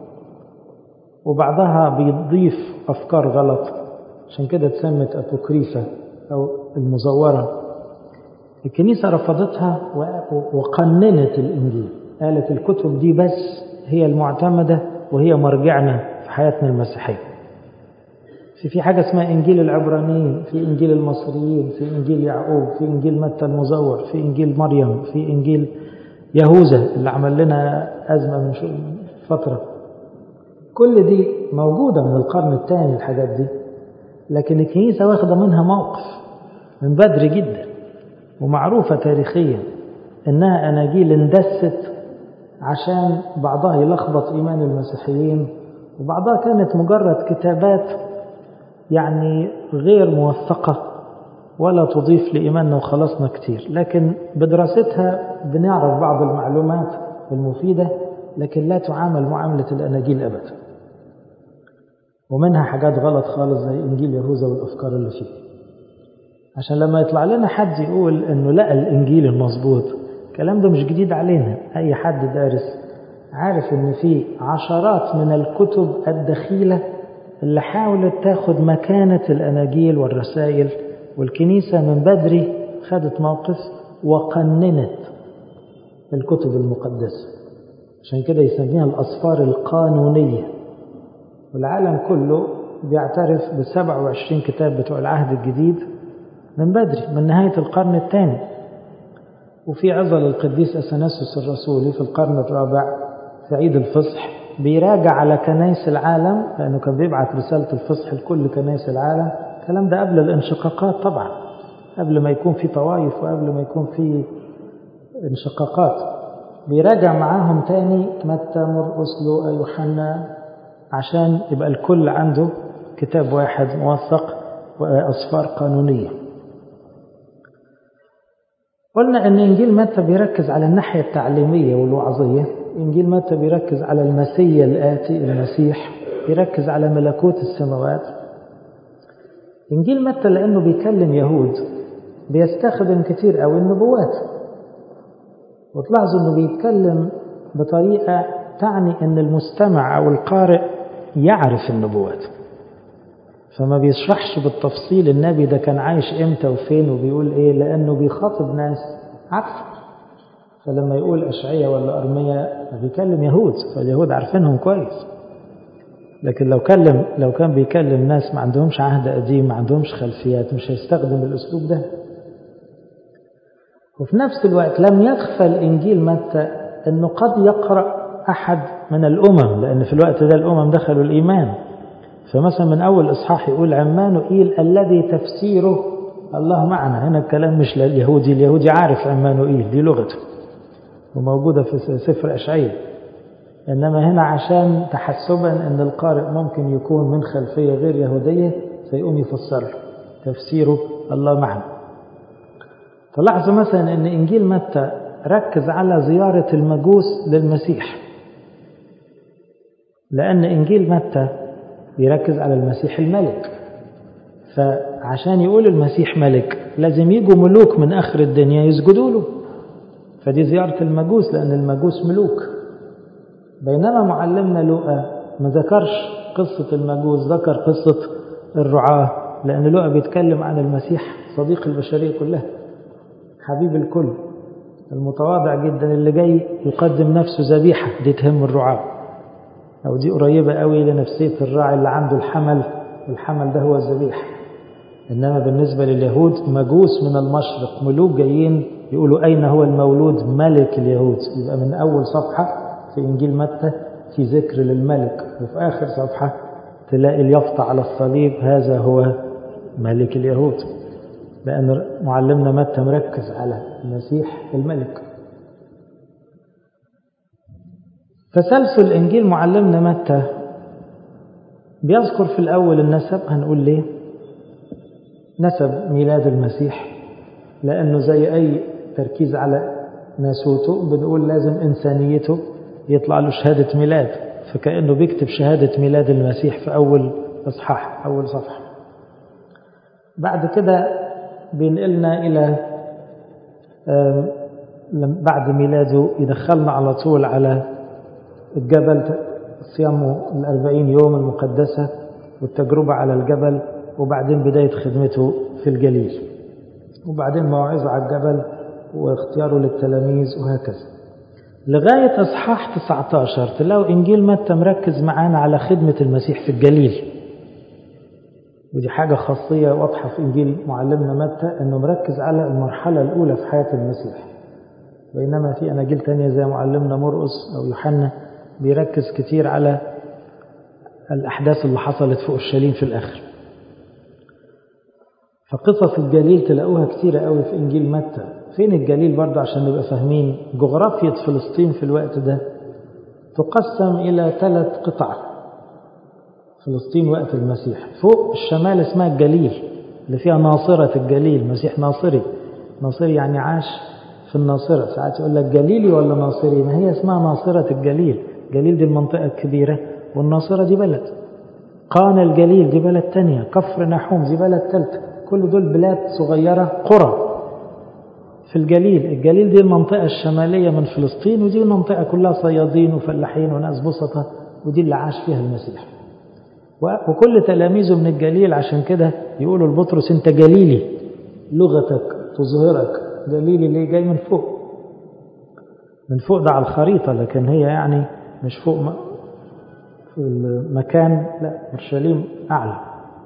وبعضها بيضيف أفكار غلط، عشان كده تسمت أبوكريفة أو المزورة. الكنيسة رفضتها وقننت الإنجيل، قالت الكتب دي بس هي المعتمدة وهي مرجعنا في حياتنا المسيحية. في في حاجة اسمها إنجيل العبرانيين، في إنجيل المصريين، في إنجيل يعقوب، في إنجيل متى المزور، في إنجيل مريم، في إنجيل يهوذا اللي عمل لنا أزمة من فترة. كل دي موجودة من القرن الثاني الحاجات دي، لكن الكنيسة واخدة منها موقف من بدري جدا، ومعروفة تاريخيا إنها أناجيل اندست عشان بعضها يلخبط إيمان المسيحيين، وبعضها كانت مجرد كتابات يعني غير موثقة ولا تضيف لإيماننا وخلصنا كتير، لكن بدراستها بنعرف بعض المعلومات المفيدة، لكن لا تعامل معاملة الأناجيل أبدا، ومنها حاجات غلط خالص زي إنجيل يهوذا والأفكار اللي فيه. عشان لما يطلع لنا حد يقول إنه لقى الإنجيل المظبوط، الكلام ده مش جديد علينا. أي حد دارس عارف إن في عشرات من الكتب الدخيلة اللي حاولت تاخد مكانة الأناجيل والرسائل، والكنيسة من بدري خدت موقف وقننت الكتب المقدسة، عشان كده يسميها الأسفار القانونية. والعالم كله بيعترف بسبع وعشرين كتاب بتوع العهد الجديد من بدري، من نهاية القرن الثاني. وفي عظة للقديس أثناسيوس الرسولي في القرن الرابع في عيد الفصح بيراجع على كنائس العالم، لأنه كان بيبعت رسالة الفصح لكل كنائس العالم. الكلام ده قبل الانشقاقات طبعا، قبل ما يكون في طوائف وقبل ما يكون في انشقاقات. بيراجع معاهم تاني متى، مرقس، لوقا، يوحنا، عشان يبقى الكل عنده كتاب واحد موثق وأسفار قانونية. قلنا أن إنجيل متى بيركز على الناحية التعليمية والوعظية، إنجيل متى بيركز على المسيا الآتي، المسيح، بيركز على ملكوت السماوات. إنجيل متى لأنه بيكلم يهود بيستخدم كتير أوي النبوات، وتلاحظوا أنه بيتكلم بطريقة تعني أن المستمع أو القارئ يعرف النبوات، فما بيشرحش بالتفصيل النبي ده كان عايش إمتى وفين وبيقول إيه، لأنه بيخاطب ناس عارفة. فلما يقول أشعية ولا أرمية بيكلم يهود، فاليهود عارفينهم كويس. لكن لو كلم لو كان بيكلم ناس ما عندهمش عهد قديم، ما عندهمش خلفيات، مش هيستخدم الأسلوب ده. وفي نفس الوقت لم يغفل إنجيل متى أنه قد يقرأ أحد من الأمم، لأن في الوقت ده الأمم دخلوا الإيمان. فمثلا من أول إصحاح يقول عمانوئيل الذي تفسيره الله معنا. هنا الكلام مش لليهودي، اليهودي عارف عمانوئيل دي لغته وموجودة في سفر أشعية، إنما هنا عشان تحسبا أن القارئ ممكن يكون من خلفية غير يهودية فيقوم يفسر تفسيره الله معنا. فلاحظوا مثلا أن إنجيل متى ركز على زيارة المجوس للمسيح، لأن إنجيل متى بيركز على المسيح الملك. فعشان يقول المسيح ملك لازم يجوا ملوك من آخر الدنيا يسجدوا له، فدي زيارة المجوس لأن المجوس ملوك. بينما معلمنا لوقا ما ذكرش قصة المجوس، ذكر قصة الرعاة، لأن لوقا بيتكلم عن المسيح صديق البشرية كلها، حبيب الكل، المتواضع جدا اللي جاي يقدم نفسه ذبيحة. دي تهم الرعاة، أو دي قريبة قوي لنفسية الراعي اللي عنده الحمل، والحمل ده هو الذبيحة. إنما بالنسبة لليهود مجوس من المشرق، ملوك جايين يقولوا أين هو المولود ملك اليهود. يبقى من أول صفحة في إنجيل متى في ذكر للملك، وفي آخر صفحة تلاقي اليافطة على الصليب هذا هو ملك اليهود، لأن معلمنا متى مركز على المسيح الملك. تسلسل إنجيل معلمنا متى بيذكر في الأول النسب. هنقول ليه نسب ميلاد المسيح، لأنه زي أي تركيز على ناسوته بنقول لازم إنسانيته يطلع له شهادة ميلاد، فكأنه بيكتب شهادة ميلاد المسيح في أول إصحاح، أول صفحة. بعد كده بينقلنا إلى بعد ميلاده يدخلنا على طول على الجبل، صيامه الأربعين يوم المقدسة والتجربة على الجبل، وبعدين بداية خدمته في الجليل، وبعدين موعظة على الجبل واختياره للتلاميذ، وهكذا لغاية أصحاح تسعة عشر تلاقوا إنجيل متى مركز معانا على خدمة المسيح في الجليل. ودي حاجة خاصية واضحة في إنجيل معلمنا متى، أنه مركز على المرحلة الأولى في حياة المسيح، بينما في أناجيل تانية زي معلمنا مرقس أو يوحنا بيركز كتير على الأحداث اللي حصلت في أورشليم في الآخر. فقصص الجليل تلاقوها كتيرة قوي في إنجيل متى. فين الجليل برضه عشان نبقى فاهمين؟ جغرافية فلسطين في الوقت ده تقسم إلى ثلاث قطع. فلسطين وقت المسيح فوق الشمال اسمها الجليل، اللي فيها ناصرة الجليل، مسيح ناصري. ناصري يعني عاش في الناصرة. ساعات يقول لك جليلي ولا ناصري، ما هي اسمها ناصرة الجليل. الجليل دي المنطقة الكبيرة، والناصرة دي بلد. قانا الجليل دي بلد تانية، كفر نحوم دي بلد ثالثة. كل دول بلاد صغيرة قرى في الجليل. الجليل دي المنطقة الشمالية من فلسطين، ودي المنطقة كلها صيادين وفلاحين وناس بسطة، ودي اللي عاش فيها المسيح. وكل تلاميذه من الجليل، عشان كده يقولوا لبطرس انت جليلي، لغتك تظهرك. جليلي ليه؟ جاي من فوق. من فوق ده على الخريطة، لكن هي يعني مش فوق في المكان، لا، اورشليم أعلى.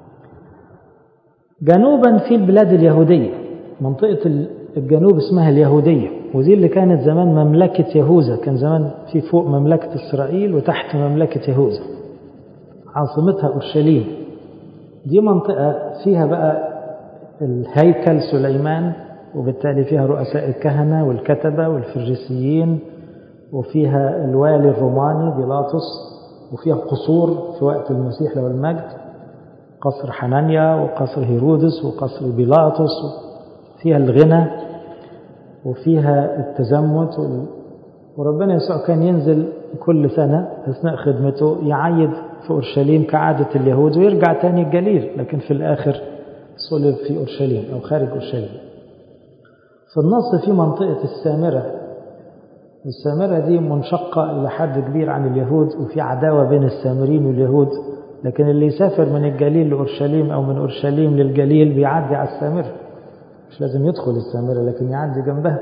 جنوبا في البلاد اليهودية، منطقة الجنوب اسمها اليهودية، ودي اللي كانت زمان مملكة يهوذا. كان زمان في فوق مملكة إسرائيل وتحت مملكة يهوذا، عاصمتها أورشليم. دي منطقة فيها بقى الهيكل سليمان، وبالتالي فيها رؤساء الكهنة والكتبة والفريسيين، وفيها الوالي الروماني بيلاطس، وفيها قصور في وقت المسيح له المجد، قصر حنانيا وقصر هيرودس وقصر بيلاطس. فيها الغنى وفيها التزمت. وربنا يسوع كان ينزل كل سنة أثناء خدمته يعيد في أورشليم كعادة اليهود، ويرجع تاني الجليل، لكن في الآخر صلب في أورشليم أو خارج أورشليم. في النص في منطقة السامرة. السامرة دي منشقة إلى حد كبير عن اليهود، وفي عداوة بين السامريين واليهود، لكن اللي يسافر من الجليل لأورشليم أو من أورشليم للجليل بيعدي على السامرة، مش لازم يدخل السامرة لكن يعدي جنبها.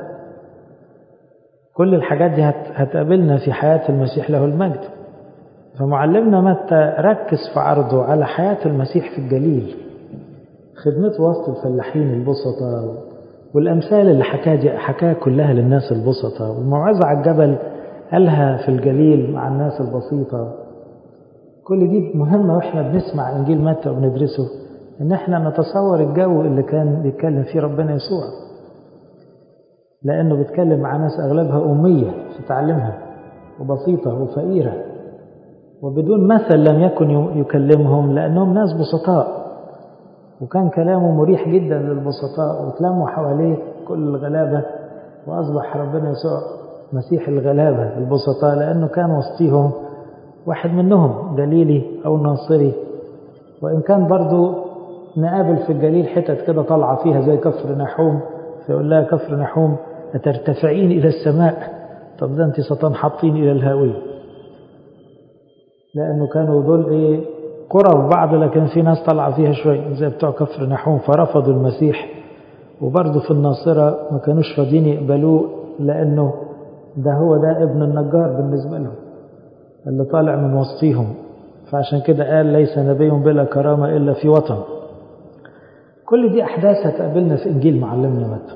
كل الحاجات دي هتقابلنا في حياة المسيح له المجد. فمعلمنا متى ركز في عرضه على حياة المسيح في الجليل، خدمته وسط الفلاحين البسطة، والأمثال اللي حكاها حكاها كلها للناس البسطة، والموعظة على الجبل قالها في الجليل مع الناس البسيطة. كل دي مهمة وإحنا بنسمع إنجيل متى وندرسه، إن إحنا نتصور الجو اللي كان بيتكلم فيه ربنا يسوع، لأنه بيتكلم مع ناس أغلبها أمية في تعليمها وبسيطة وفقيرة، وبدون مثل لم يكن يكلمهم، لأنهم ناس بسطاء، وكان كلامه مريح جدا للبسطاء، وتلموا حواليه كل الغلابة، وأصبح ربنا يسوع مسيح الغلابة البسطاء، لأنه كان وسطيهم واحد منهم جليلي أو ناصري. وإن كان برضو نقابل في الجليل حتت كده طالعة فيها زي كفر نحوم، فيقول لها كفر نحوم أترتفعين إلى السماء؟ طب ده أنت ستنحطين إلى الهاوية. لأنه كانوا دول إيه قرى في بعض، لكن في ناس طلع فيها شوي زي بتوع كفر نحوم، فرفضوا المسيح. وبرضه في الناصرة ما كانوش راضين يقبلوه، لأنه ده هو ده ابن النجار بالنسبة لهم اللي طالع من وسطيهم. فعشان كده قال ليس نبي بلا كرامة إلا في وطن. كل دي أحداث هتقابلنا في إنجيل معلمنا متى،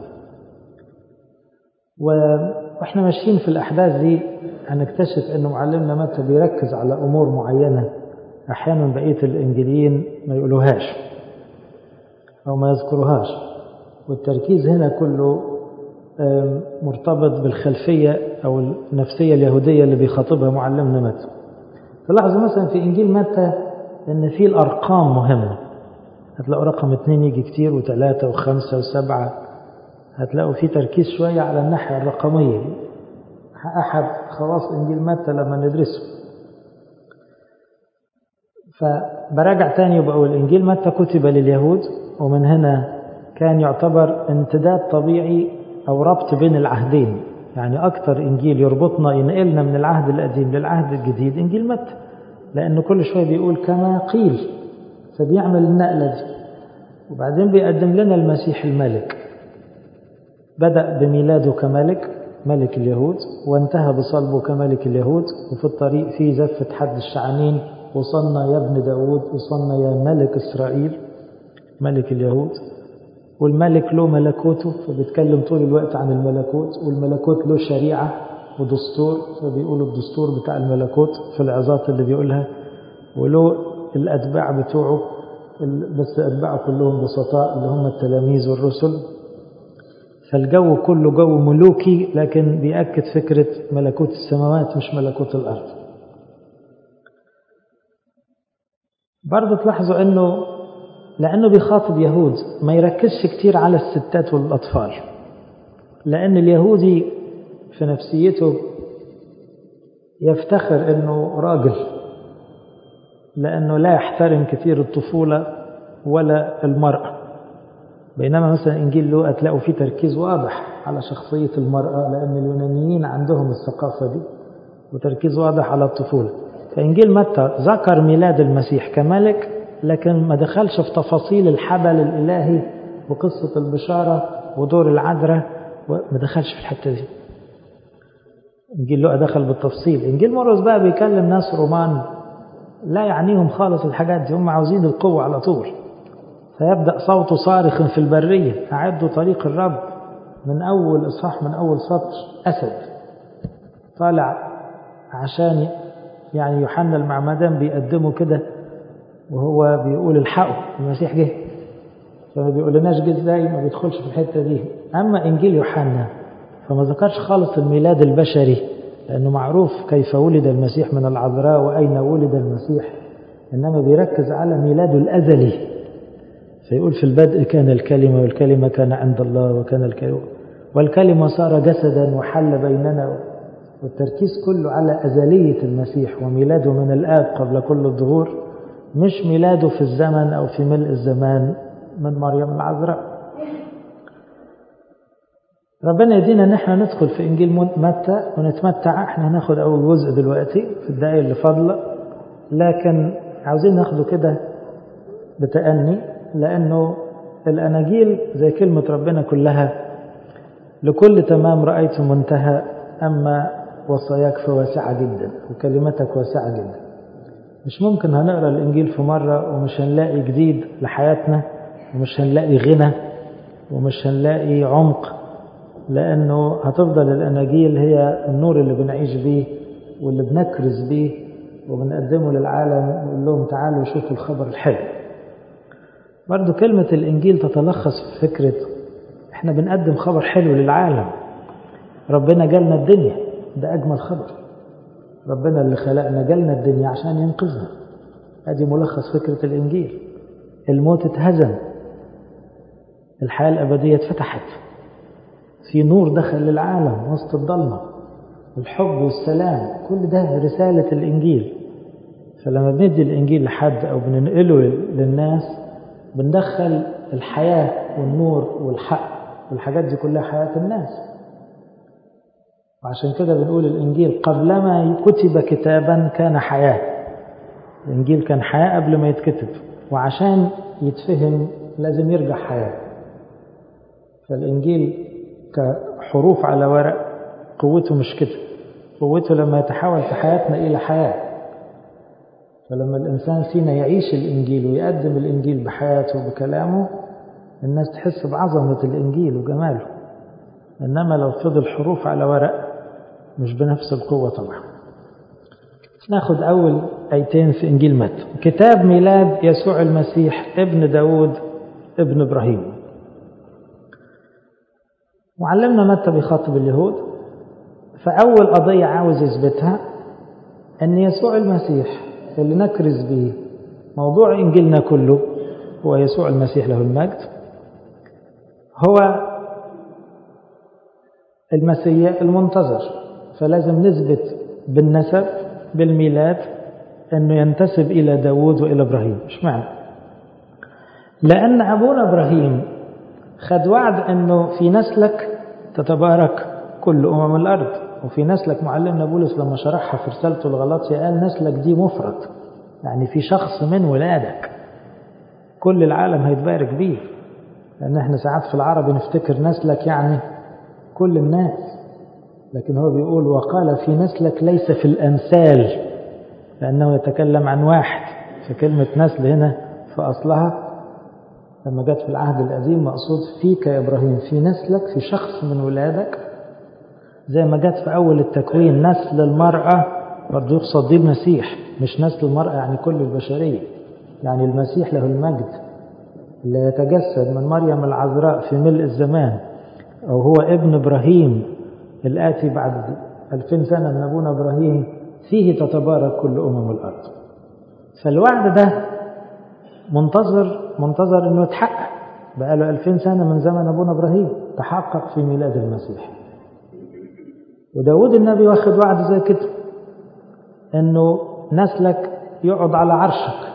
وإحنا ماشيين في الأحداث دي هنكتشف أنه معلمنا متى بيركز على أمور معينة أحيانا بقية الإنجيليين ما يقولوهاش أو ما يذكروهاش، والتركيز هنا كله مرتبط بالخلفية أو النفسية اليهودية اللي بيخاطبها معلمنا متى. تلاحظوا مثلا في إنجيل متى أن في الأرقام مهمة، هتلاقوا رقم اثنين يجي كتير، وثلاثة وخمسة وسبعة، هتلاقوا في تركيز شوية على الناحية الرقمية، أحد خواص إنجيل متى لما ندرسه. فبراجع تاني وبقول إنجيل متى كتب لليهود، ومن هنا كان يعتبر امتداد طبيعي أو ربط بين العهدين. يعني أكتر إنجيل يربطنا ينقلنا من العهد القديم للعهد الجديد إنجيل متى، لأنه كل شوية بيقول كما قيل، فبيعمل النقلة دي. وبعدين بيقدم لنا المسيح الملك، بدأ بميلاده كملك ملك اليهود، وانتهى بصلبه كملك اليهود، وفي الطريق في زفة حد الشعانين، وصلنا يا ابن داود، وصلنا يا ملك إسرائيل ملك اليهود. والملك له ملكوته، فبيتكلم طول الوقت عن الملكوت، والملكوت له شريعة ودستور، فبيقولوا الدستور بتاع الملكوت في العظات اللي بيقولها، وله الأتباع بتوعه، بس أتباعه كلهم بسطاء اللي هم التلاميذ والرسل. فالجو كله جو ملوكي، لكن بيأكد فكرة ملكوت السماوات مش ملكوت الأرض. برضو تلاحظوا أنه لأنه بيخاطب يهود ما يركزش كتير على الستات والأطفال، لأن اليهودي في نفسيته يفتخر أنه راجل، لأنه لا يحترم كثير الطفولة ولا المرأة. بينما مثلا إنجيل لوقا تلاقوا فيه تركيز واضح على شخصية المرأة، لأن اليونانيين عندهم الثقافة دي، وتركيز واضح على الطفولة. فإنجيل متى ذكر ميلاد المسيح كملك، لكن ما دخلش في تفاصيل الحبل الإلهي وقصة البشارة ودور العذراء، ما دخلش في الحتة دي. إنجيل لوقا دخل بالتفصيل. إنجيل مرقس بقى بيكلم ناس رومان لا يعنيهم خالص الحاجات دي، هم عاوزين القوة على طول. فيبدأ صوته صارخ في البرية أعدوا طريق الرب، من أول إصحاح من أول سطر أسد طالع عشان يعني يوحنا المعمدان بيقدمه كده، وهو بيقول الحقوا المسيح جه، فما بيقولناش جه ازاي، ما بيدخلش في الحتة دي. أما إنجيل يوحنا فما ذكرش خالص الميلاد البشري، لأنه معروف كيف ولد المسيح من العذراء وأين ولد المسيح، إنما بيركز على ميلاده الأزلي. فيقول في البدء كان الكلمة والكلمة كان عند الله وكان الكلمة والكلمة صار جسدا وحل بيننا. والتركيز كله على أزلية المسيح وميلاده من الآب قبل كل الظهور، مش ميلاده في الزمن أو في ملء الزمان من مريم العذراء. ربنا يدينا ان احنا ندخل في انجيل متى ونتمتع. احنا هناخد اول جزء دلوقتي في الدقائق اللي فاضله، لكن عاوزين ناخده كده بتأني، لانه الاناجيل زي كلمه ربنا كلها لكل تمام رأيت منتهى، اما وصاياك فواسعه جدا وكلمتك واسعه جدا. مش ممكن هنقرا الانجيل في مره ومش هنلاقي جديد لحياتنا، ومش هنلاقي غنى، ومش هنلاقي عمق، لأنه هتفضل الأناجيل هي النور اللي بنعيش بيه واللي بنكرز بيه وبنقدمه للعالم ونقول لهم تعالوا شوفوا الخبر الحلو. برضو كلمة الإنجيل تتلخص في فكرة احنا بنقدم خبر حلو للعالم. ربنا جالنا الدنيا، ده أجمل خبر. ربنا اللي خلقنا جالنا الدنيا عشان ينقذنا. هذه ملخص فكرة الإنجيل. الموت اتهزم، الحياة الأبدية اتفتحت، في نور دخل للعالم وسط الضلمة، الحب والسلام، كل ده رسالة الإنجيل. فلما بندي الإنجيل لحد أو بننقله للناس بندخل الحياة والنور والحق والحاجات دي كلها حياة الناس. وعشان كده بنقول الإنجيل قبلما كتب كتابا كان حياة. الإنجيل كان حياة قبل ما يتكتب، وعشان يتفهم لازم يرجع حياة. فالإنجيل كحروف على ورق قوته مش كده، قوته لما يتحول في حياتنا إلى حياة. فلما الإنسان فينا يعيش الإنجيل ويقدم الإنجيل بحياته وبكلامه، الناس تحس بعظمة الإنجيل وجماله. إنما لو فضل حروف على ورق مش بنفس القوة طبعا. ناخد أول آيتين في إنجيل متى. كتاب ميلاد يسوع المسيح ابن داود ابن إبراهيم. معلمنا متى بيخاطب اليهود، فأول قضية عاوز يثبتها أن يسوع المسيح اللي نكرز به، موضوع إنجيلنا كله هو يسوع المسيح له المجد، هو المسيح المنتظر. فلازم نثبت بالنسب بالميلاد أنه ينتسب إلى داود وإلى إبراهيم. مش معنى لأن أبونا إبراهيم خد وعد أنه في نسلك تتبارك كل أمم الأرض، وفي نسلك معلمنا بولس لما شرحها في رسالته الغلاطية قال نسلك دي مفرد، يعني في شخص من ولادك كل العالم هيتبارك بيه. لأن احنا ساعات في العربي نفتكر نسلك يعني كل الناس، لكن هو بيقول وقال في نسلك ليس في الأمثال، لأنه يتكلم عن واحد. فكلمة نسل هنا في أصلها لما جت في العهد القديم مقصود فيك يا إبراهيم، في نسلك، في شخص من ولادك. زي ما جت في أول التكوين نسل المرأة، برضو يقصد دي المسيح، مش نسل المرأة يعني كل البشرية، يعني المسيح له المجد اللي يتجسد من مريم العذراء في ملء الزمان، أو هو ابن إبراهيم الآتي بعد ألفين سنة من أبونا إبراهيم، فيه تتبارك كل أمم الأرض. فالوعد ده منتظر منتظر أنه يتحقق، بقى له ألفين سنة من زمن أبونا إبراهيم، تحقق في ميلاد المسيح. وداود النبي واخد وعد زي كده، أنه نسلك يقعد على عرشك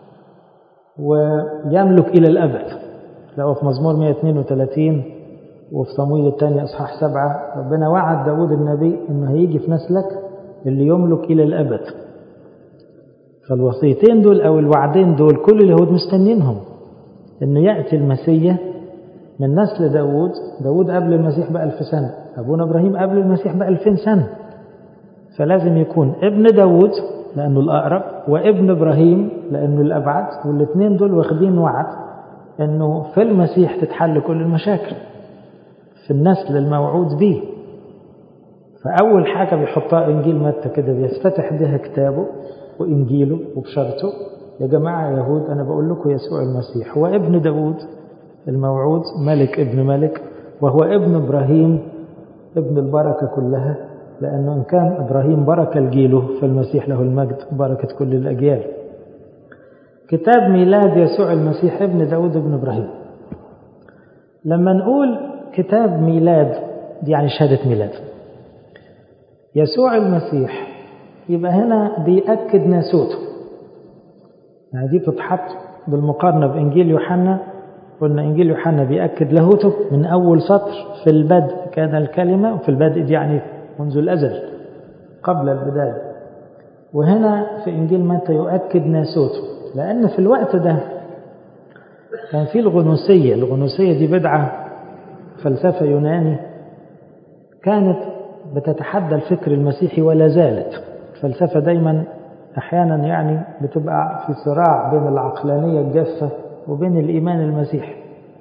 ويملك إلى الأبد. لو في مزمور مئة واثنين وثلاثين وفي صمويل الثاني أصحاح سبعة ربنا وعد داود النبي أنه هيجي في نسلك اللي يملك إلى الأبد. فالوصيتين دول أو الوعدين دول كل اليهود مستنينهم، أنه يأتي المسيح من نسل داود. داود قبل المسيح بألف سنة، أبونا إبراهيم قبل المسيح بألفين سنة، فلازم يكون ابن داود لأنه الأقرب وابن إبراهيم لأنه الأبعد، والاثنين دول واخدين وعد أنه في المسيح تتحل كل المشاكل في النسل الموعود به. فأول حاجة بيحطها إنجيل متى كده، بيفتتح بها كتابه وإنجيله وبشرته: يا جماعة يهود أنا بقول لكم يسوع المسيح هو ابن داود الموعود، ملك ابن ملك، وهو ابن إبراهيم ابن البركة كلها، لأنه إن كان إبراهيم بركة لجيله فالمسيح له المجد بركة كل الأجيال. كتاب ميلاد يسوع المسيح ابن داود ابن إبراهيم. لما نقول كتاب ميلاد دي يعني شهادة ميلاد يسوع المسيح، يبقى هنا بيأكد ناسوته. يعني دي بتتحط بالمقارنة بإنجيل يوحنا. قلنا إنجيل يوحنا بيأكد لاهوته من أول سطر: في البدء كان الكلمة، وفي البدء دي يعني منذ الأزل قبل البداية. وهنا في إنجيل متى يؤكد ناسوته، لأن في الوقت ده كان في الغنوسية. الغنوسية دي بدعة فلسفة يوناني كانت بتتحدى الفكر المسيحي ولا زالت. الفلسفة دايما أحيانا يعني بتبقى في صراع بين العقلانية الجافة وبين الإيمان المسيحي.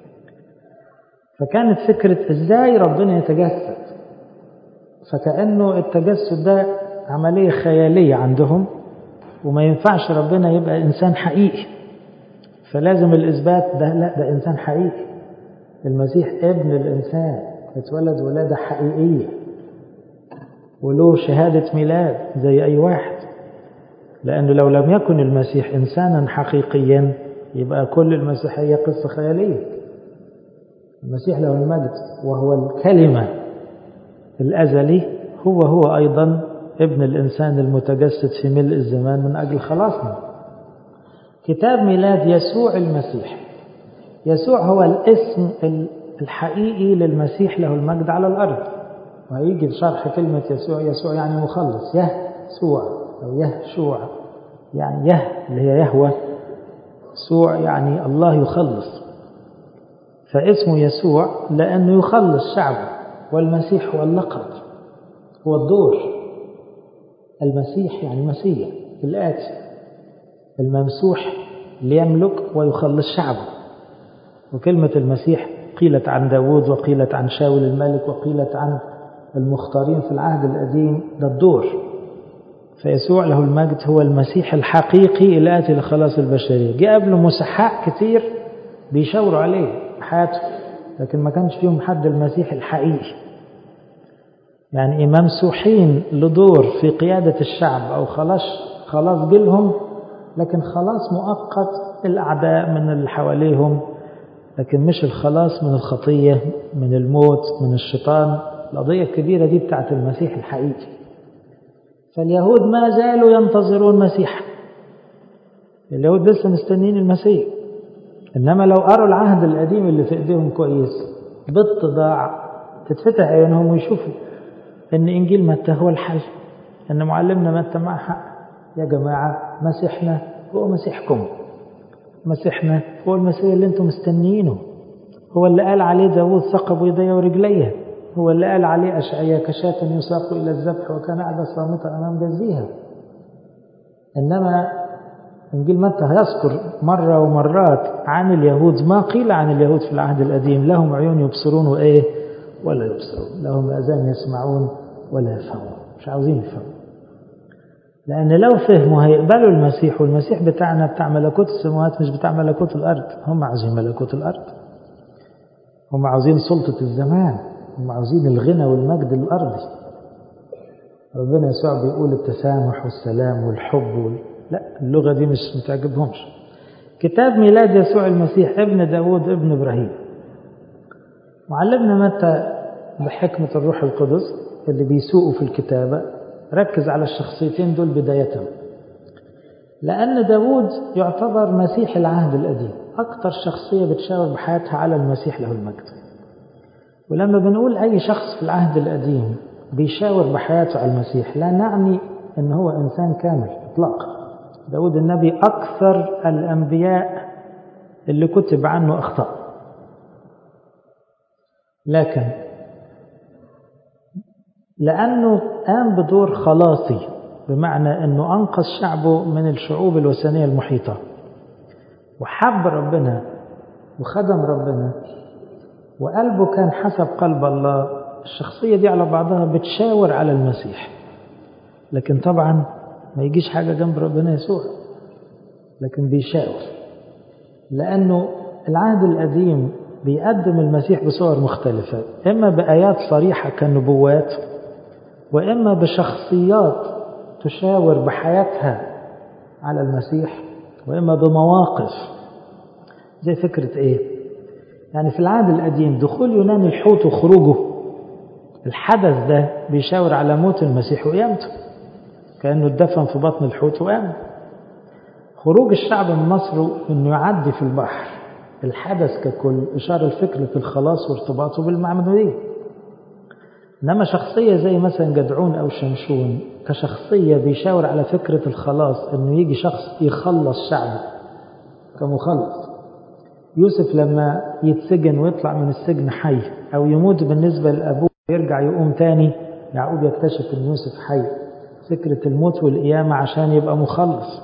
فكانت فكرة إزاي ربنا يتجسد، فكأنه التجسد ده عملية خيالية عندهم، وما ينفعش ربنا يبقى إنسان حقيقي، فلازم الإثبات ده لا ده إنسان حقيقي. المسيح ابن الإنسان اتولد ولادة حقيقية وله شهادة ميلاد زي أي واحد، لأنه لو لم يكن المسيح إنسانا حقيقيا يبقى كل المسيحية قصة خيالية. المسيح له المجد وهو الكلمة الأزلي، هو هو أيضا ابن الإنسان المتجسد في ملء الزمان من أجل خلاصنا. كتاب ميلاد يسوع المسيح. يسوع هو الاسم الحقيقي للمسيح له المجد على الأرض. وهيجي في شرح كلمة يسوع. يسوع يعني مخلص، يسوع أو يهشوع يعني يه اللي هي يهوى، سوع يعني الله يخلص. فاسمه يسوع لأنه يخلص شعبه، والمسيح هو اللقب، هو الدور. المسيح يعني المسيح الآتي الممسوح ليملك ويخلص شعبه. وكلمة المسيح قيلت عن داود وقيلت عن شاول الملك وقيلت عن المختارين في العهد القديم، ده الدور. فيسوع له المجد هو المسيح الحقيقي الآتي لخلاص البشرية. جاء قبله مسحاء كتير بيشاوروا عليه حياته، لكن ما كانش فيهم حد المسيح الحقيقي. يعني ممسوحين لدور في قيادة الشعب أو خلاص خلاص جيلهم، لكن خلاص مؤقت الأعداء من اللي حواليهم، لكن مش الخلاص من الخطية، من الموت، من الشيطان. القضية الكبيرة دي بتاعت المسيح الحقيقي. فاليهود ما زالوا ينتظرون مسيح. اليهود لسه مستنين المسيح. إنما لو قروا العهد القديم اللي في إيديهم كويس بالتضاع تتفتح عيونهم ويشوفوا إن إنجيل متى هو الحل، إن معلمنا متى مع حق. يا جماعة مسيحنا هو مسيحكم، مسيحنا هو المسيح اللي انتم مستنيينه، هو اللي قال عليه داود ثقب يديه ورجليه، هو اللي قال عليه أشعياء كشاة يساق إلى الذبح وكان قاعد صامتا أمام جزيها. إنما إنجيل متى هيذكر مرة ومرات عن اليهود ما قيل عن اليهود في العهد القديم: لهم عيون يبصرون وإيه ولا يبصرون، لهم آذان يسمعون ولا يفهمون. مش عاوزين يفهموا، لأن لو فهموا هيقبلوا المسيح. والمسيح بتاعنا بتاع ملكوت السماوات مش بتاع ملكوت الأرض. هم عاوزين ملكوت الأرض، هم عاوزين سلطة الزمان، هم عاوزين الغنى والمجد الأرضي. ربنا يسوع بيقول التسامح والسلام والحب وال... لا، اللغة دي مش متعجبهمش. كتاب ميلاد يسوع المسيح ابن داود ابن إبراهيم. معلمنا متى بحكمة الروح القدس اللي بيسوقوا في الكتابة ركز على الشخصيتين دول بداية، لأن داود يعتبر مسيح العهد القديم، أكتر شخصية بتشاور بحياتها على المسيح له المجد. ولما بنقول أي شخص في العهد القديم بيشاور بحياته على المسيح لا نعني أنه هو إنسان كامل إطلاقا. داود النبي أكثر الأنبياء اللي كتب عنه أخطاء، لكن لأنه قام بدور خلاصي، بمعنى أنه أنقذ شعبه من الشعوب الوثنية المحيطة وحب ربنا وخدم ربنا وقلبه كان حسب قلب الله، الشخصية دي على بعضها بتشاور على المسيح. لكن طبعا ما يجيش حاجة جنب ربنا يسوع، لكن بيشاور، لأنه العهد القديم بيقدم المسيح بصور مختلفة، إما بآيات صريحة كالنبوات، وإما بشخصيات تشاور بحياتها على المسيح، وإما بمواقف. زي فكرة إيه؟ يعني في العهد القديم دخول يونان الحوت وخروجه، الحدث ده بيشاور على موت المسيح وقيامته، كأنه اتدفن في بطن الحوت وقام. خروج الشعب من مصر إنه يعدي في البحر، الحدث ككل إشارة لفكرة الخلاص وارتباطه بالمعمودية. إنما شخصية زي مثلا جدعون أو شمشون كشخصية بيشاور على فكرة الخلاص، إنه يجي شخص يخلص شعبه كمخلص. يوسف لما يتسجن ويطلع من السجن حي، أو يموت بالنسبة لأبوه ويرجع يقوم تاني، يعقوب يكتشف إن يوسف حي، فكرة الموت والقيامة عشان يبقى مخلص.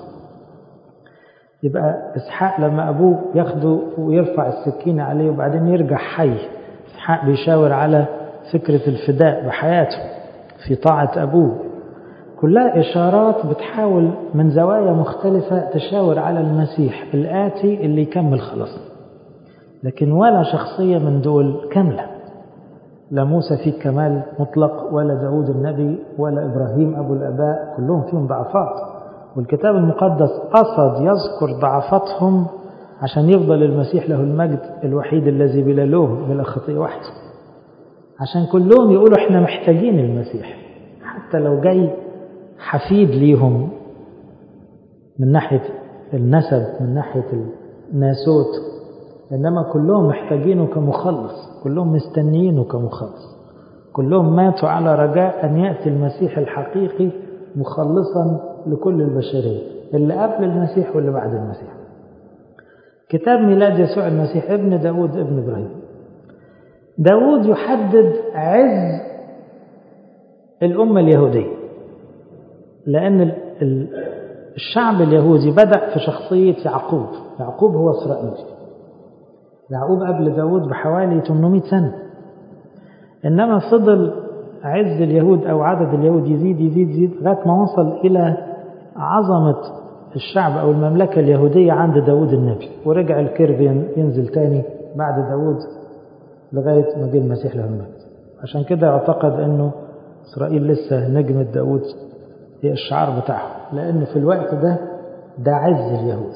يبقى إسحاق لما أبوه ياخده ويرفع السكينة عليه وبعدين يرجع حي، إسحاق بيشاور على فكرة الفداء بحياته في طاعة أبوه. كلها إشارات بتحاول من زوايا مختلفة تشاور على المسيح الآتي اللي يكمل خلاص. لكن ولا شخصية من دول كاملة، لا موسى فيه كمال مطلق، ولا داود النبي، ولا إبراهيم أبو الآباء، كلهم فيهم ضعفات. والكتاب المقدس قصد يذكر ضعفاتهم عشان يفضل المسيح له المجد الوحيد الذي بلا لوم بلا خطيئة وحده، عشان كلهم يقولوا احنا محتاجين المسيح، حتى لو جاي حفيد ليهم من ناحية النسب من ناحية الناسوت، إنما كلهم محتاجينه كمخلص، كلهم مستنيينه كمخلص، كلهم ماتوا على رجاء أن يأتي المسيح الحقيقي مخلصا لكل البشرية، اللي قبل المسيح واللي بعد المسيح. كتاب ميلاد يسوع المسيح ابن داود ابن إبراهيم. داود يحدد عز الأمة اليهودية، لأن الشعب اليهودي بدأ في شخصية يعقوب. يعقوب هو إسرائيل. يعقوب قبل داود بحوالي ثمانمائة سنة، إنما فضل عز اليهود أو عدد اليهود يزيد يزيد يزيد لغاية ما وصل إلى عظمة الشعب أو المملكة اليهودية عند داود النبي، ورجع الكيرف ينزل تاني بعد داود لغاية ما جه المسيح له المجد. عشان كده يعتقد أنه إسرائيل لسه نجمة داود هي الشعار بتاعه، لأنه في الوقت ده ده عز اليهود.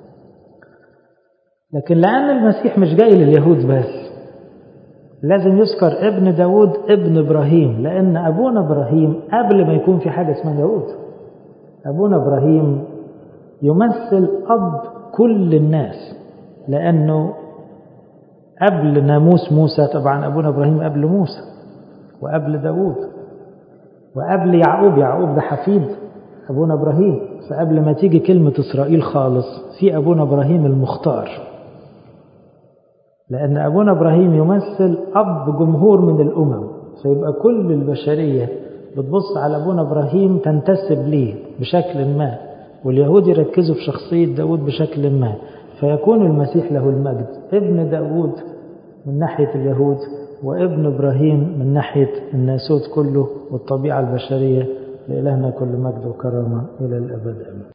لكن لأن المسيح مش جاي لليهود بس، لازم يذكر ابن داود ابن إبراهيم، لأن أبونا إبراهيم قبل ما يكون في حاجة اسمها يهود. أبونا إبراهيم يمثل أب كل الناس، لأنه قبل ناموس موسى، طبعا أبونا إبراهيم قبل موسى وقبل داود وقبل يعقوب. يعقوب ده حفيد أبونا إبراهيم، فقبل ما تيجي كلمة إسرائيل خالص في أبونا إبراهيم المختار، لأن أبونا إبراهيم يمثل أب جمهور من الأمم، فيبقى كل البشرية بتبص على أبونا إبراهيم تنتسب ليه بشكل ما، واليهود يركزوا في شخصية داود بشكل ما، فيكون المسيح له المجد ابن داود من ناحية اليهود، وابن إبراهيم من ناحية الناسوت كله والطبيعة البشرية. لإلهنا كل مجد وكرامة إلى الأبد. آمين.